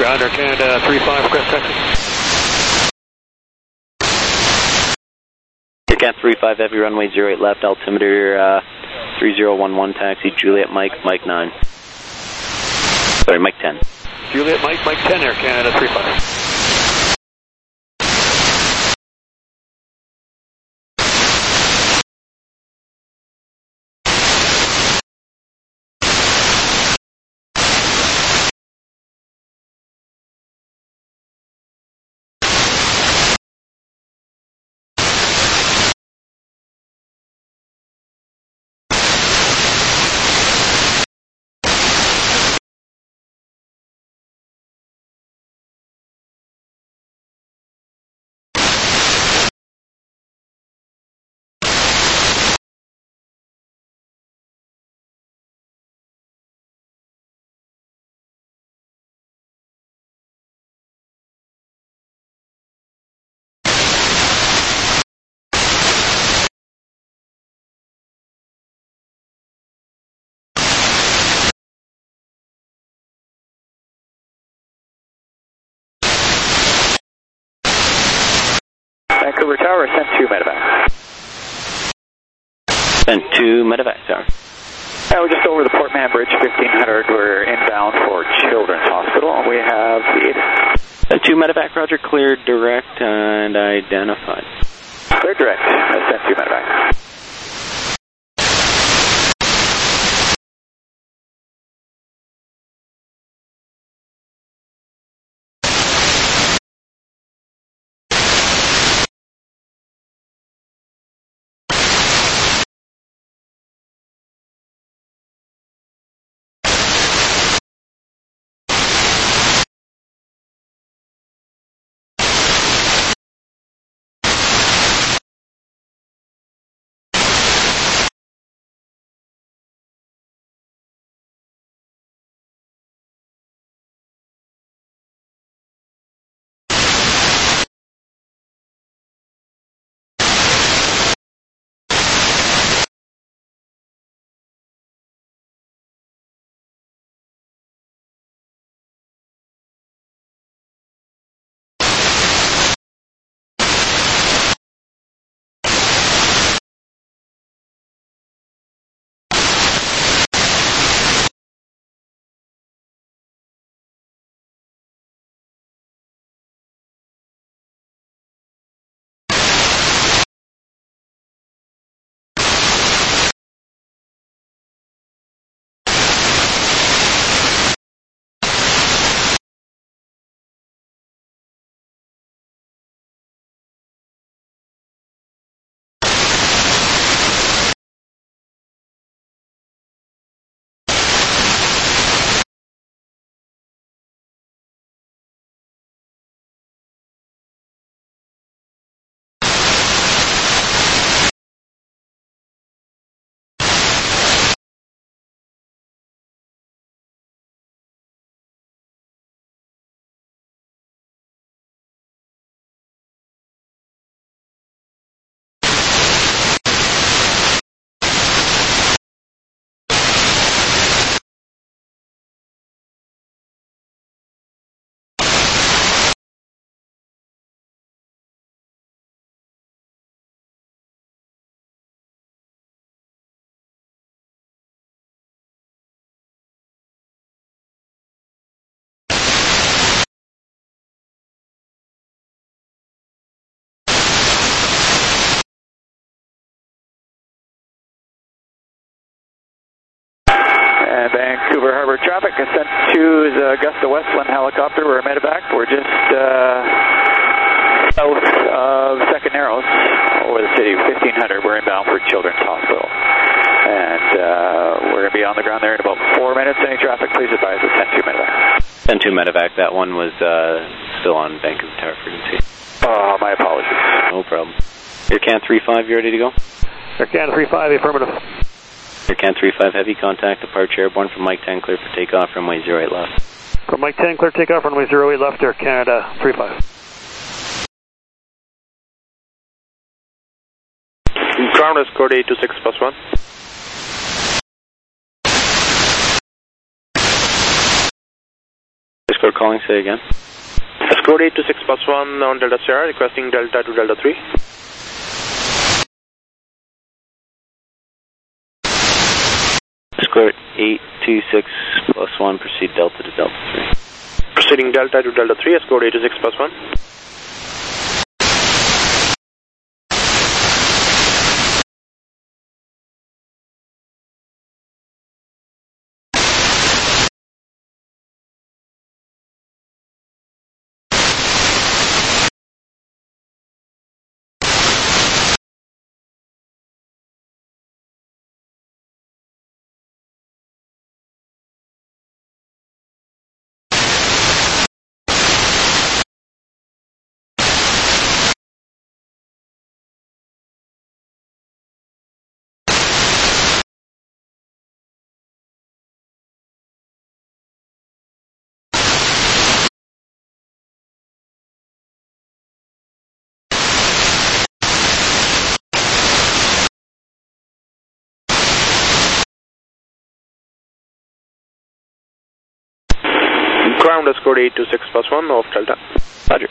Ground, Air Canada three five, request taxi. Air Canada three five Heavy, runway zero eight left, altimeter uh, three zero one one, taxi, Juliet Mike, Mike nine. Sorry, Mike ten. Juliet Mike, Mike ten, Air Canada three five. Vancouver Tower, send two medevac. Send two medevac, Tower. Yeah, we're just over the Port Mann Bridge, fifteen hundred. We're inbound for Children's Hospital. We have the... Send two medevac, roger, cleared direct and identified. Cleared direct, send two medevac. Vancouver Harbor traffic, ascent to the Augusta Westland helicopter. We're a medevac. We're just uh, south of Second Narrows over the city, fifteen hundred. We're inbound for Children's Hospital. And uh, we're going to be on the ground there in about four minutes. Any traffic, please advise us. Send two medevac. Send two medevac. That one was uh, still on Vancouver Tower frequency. Oh, my apologies. No problem. Air Canada three five, you ready to go? Air Canada three five, affirmative. Air Canada three five Heavy, contact departure airborne from Mike ten, clear for takeoff, runway zero eight left. From Mike ten, clear takeoff, runway zero eight left, Air Canada three five. Ground escort eight two six plus one. Escort calling, say again. Escort eight two six plus one on Delta Sierra, requesting Delta to Delta three. Escort eight two six plus one, proceed Delta to Delta three. Proceeding Delta to Delta three, Escort eight two six plus one. Ground Escort eight two six plus one off Delta. Roger.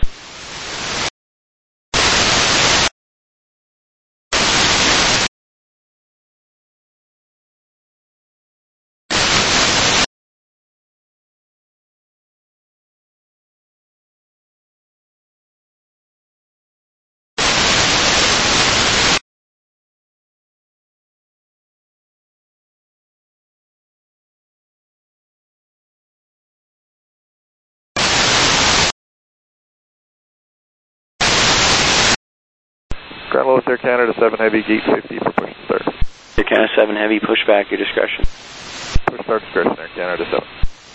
Ground level with Air Canada seven Heavy, gate fifty for push to start. Air Canada seven Heavy, push back, your discretion. Push start discretion, Air Canada seven.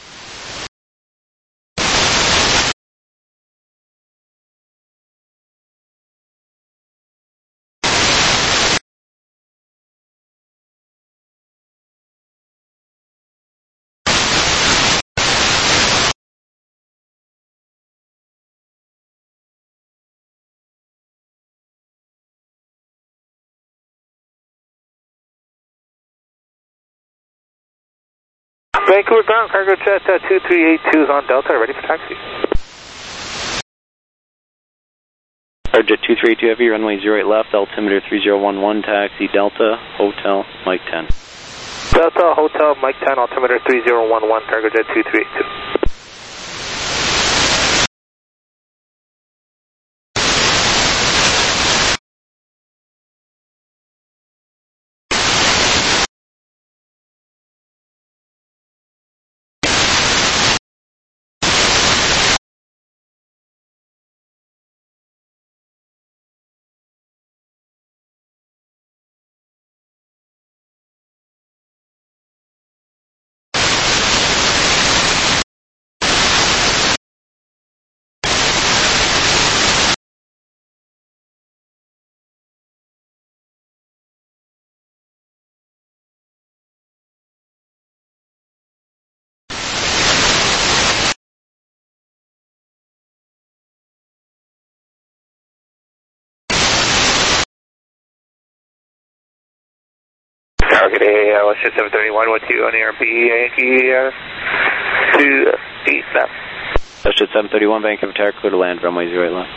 Vancouver ground, cargo jet uh, two three eight two is on Delta, ready for taxi. Cargo jet two three eight two Heavy, runway zero eight left, altimeter three zero one one, taxi Delta, Hotel, Mike ten. Delta, Hotel, Mike ten, altimeter three zero one one, cargo jet two three eight two. Target A, uh, West seven thirty-one, one two on Air B, Yankee, uh, two eight left. West seven thirty-one, Vancouver Tower, clear to land, runway zero eight left.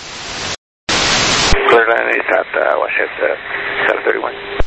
Clear to land, east at uh, West uh, seven thirty-one.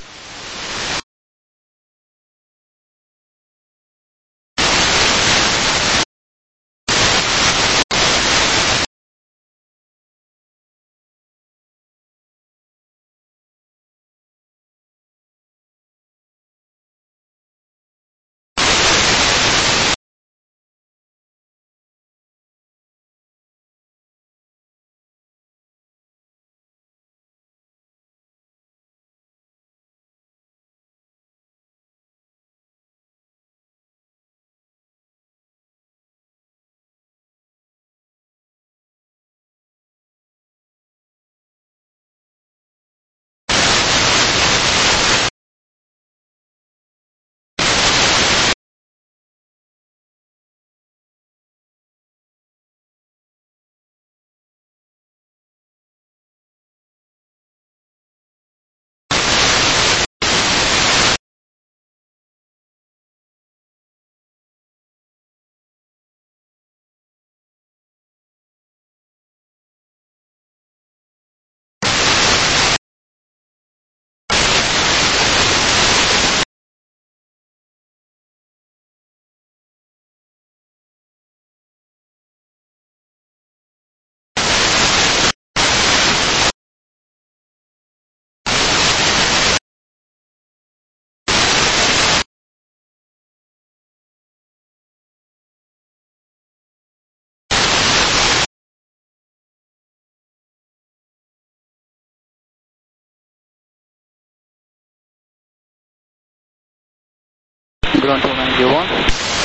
Ground two nine zero one.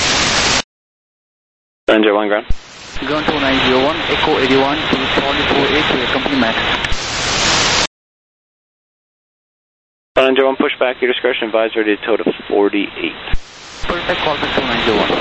nine zero one, ground. Ground two nine zero one, Echo eighty-one to solid four eight to your company max. nine zero one, push back, your discretion advised, ready to tow to forty-eight. Perfect, call back two nine zero one.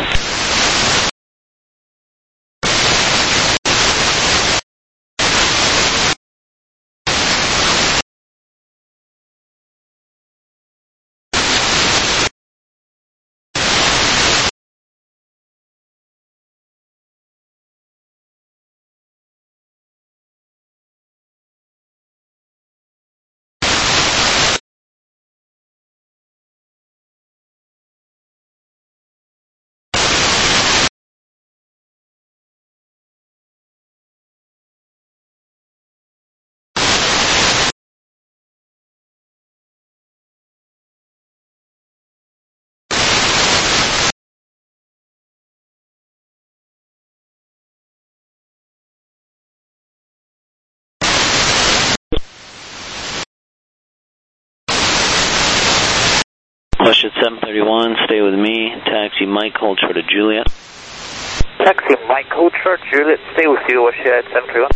Push at seven thirty-one, stay with me. Taxi Mike, hold short of Juliet. Taxi Mike, hold short Juliet, stay with you, Wash at seven thirty-one.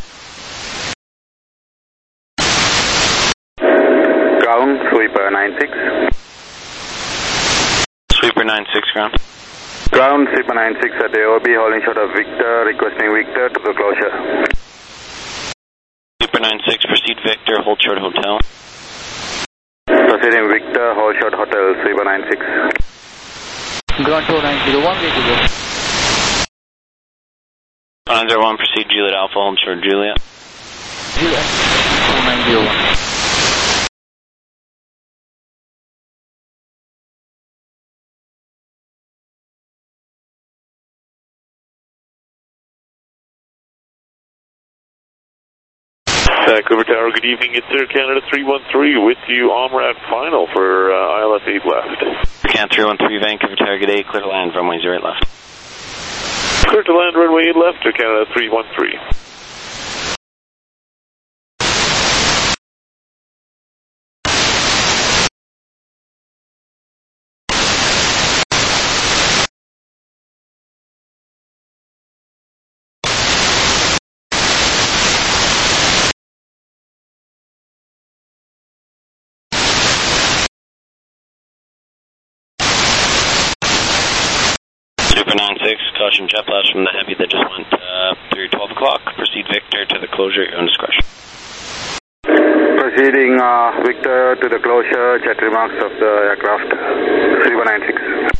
Ground, Sweeper nine six. Sweeper nine six, ground. Ground, Sweeper nine six at A O B, holding short of Victor, requesting Victor to the closure. Sweeper nine six, proceed Victor, hold short hotel. Proceeding Victor, hold short hotel, Sweeper nine six. Ground two nine zero one, ready to go. nine zero one, proceed Juliet Alpha, hold short Juliet. Juliet, two nine zero one. Vancouver Tower, good evening. It's Air Canada three one three with you, Omrad final for uh, I L S eight left. Can three one three, Vancouver Tower, good day, clear to land, runway zero eight left. Clear to land, runway eight left, Air Canada three one three. Super nine six, caution jet blast from the heavy that just went uh, through twelve o'clock. Proceed Victor to the closure at your own discretion. Proceeding uh, Victor to the closure, jet remarks of the aircraft, three one nine six.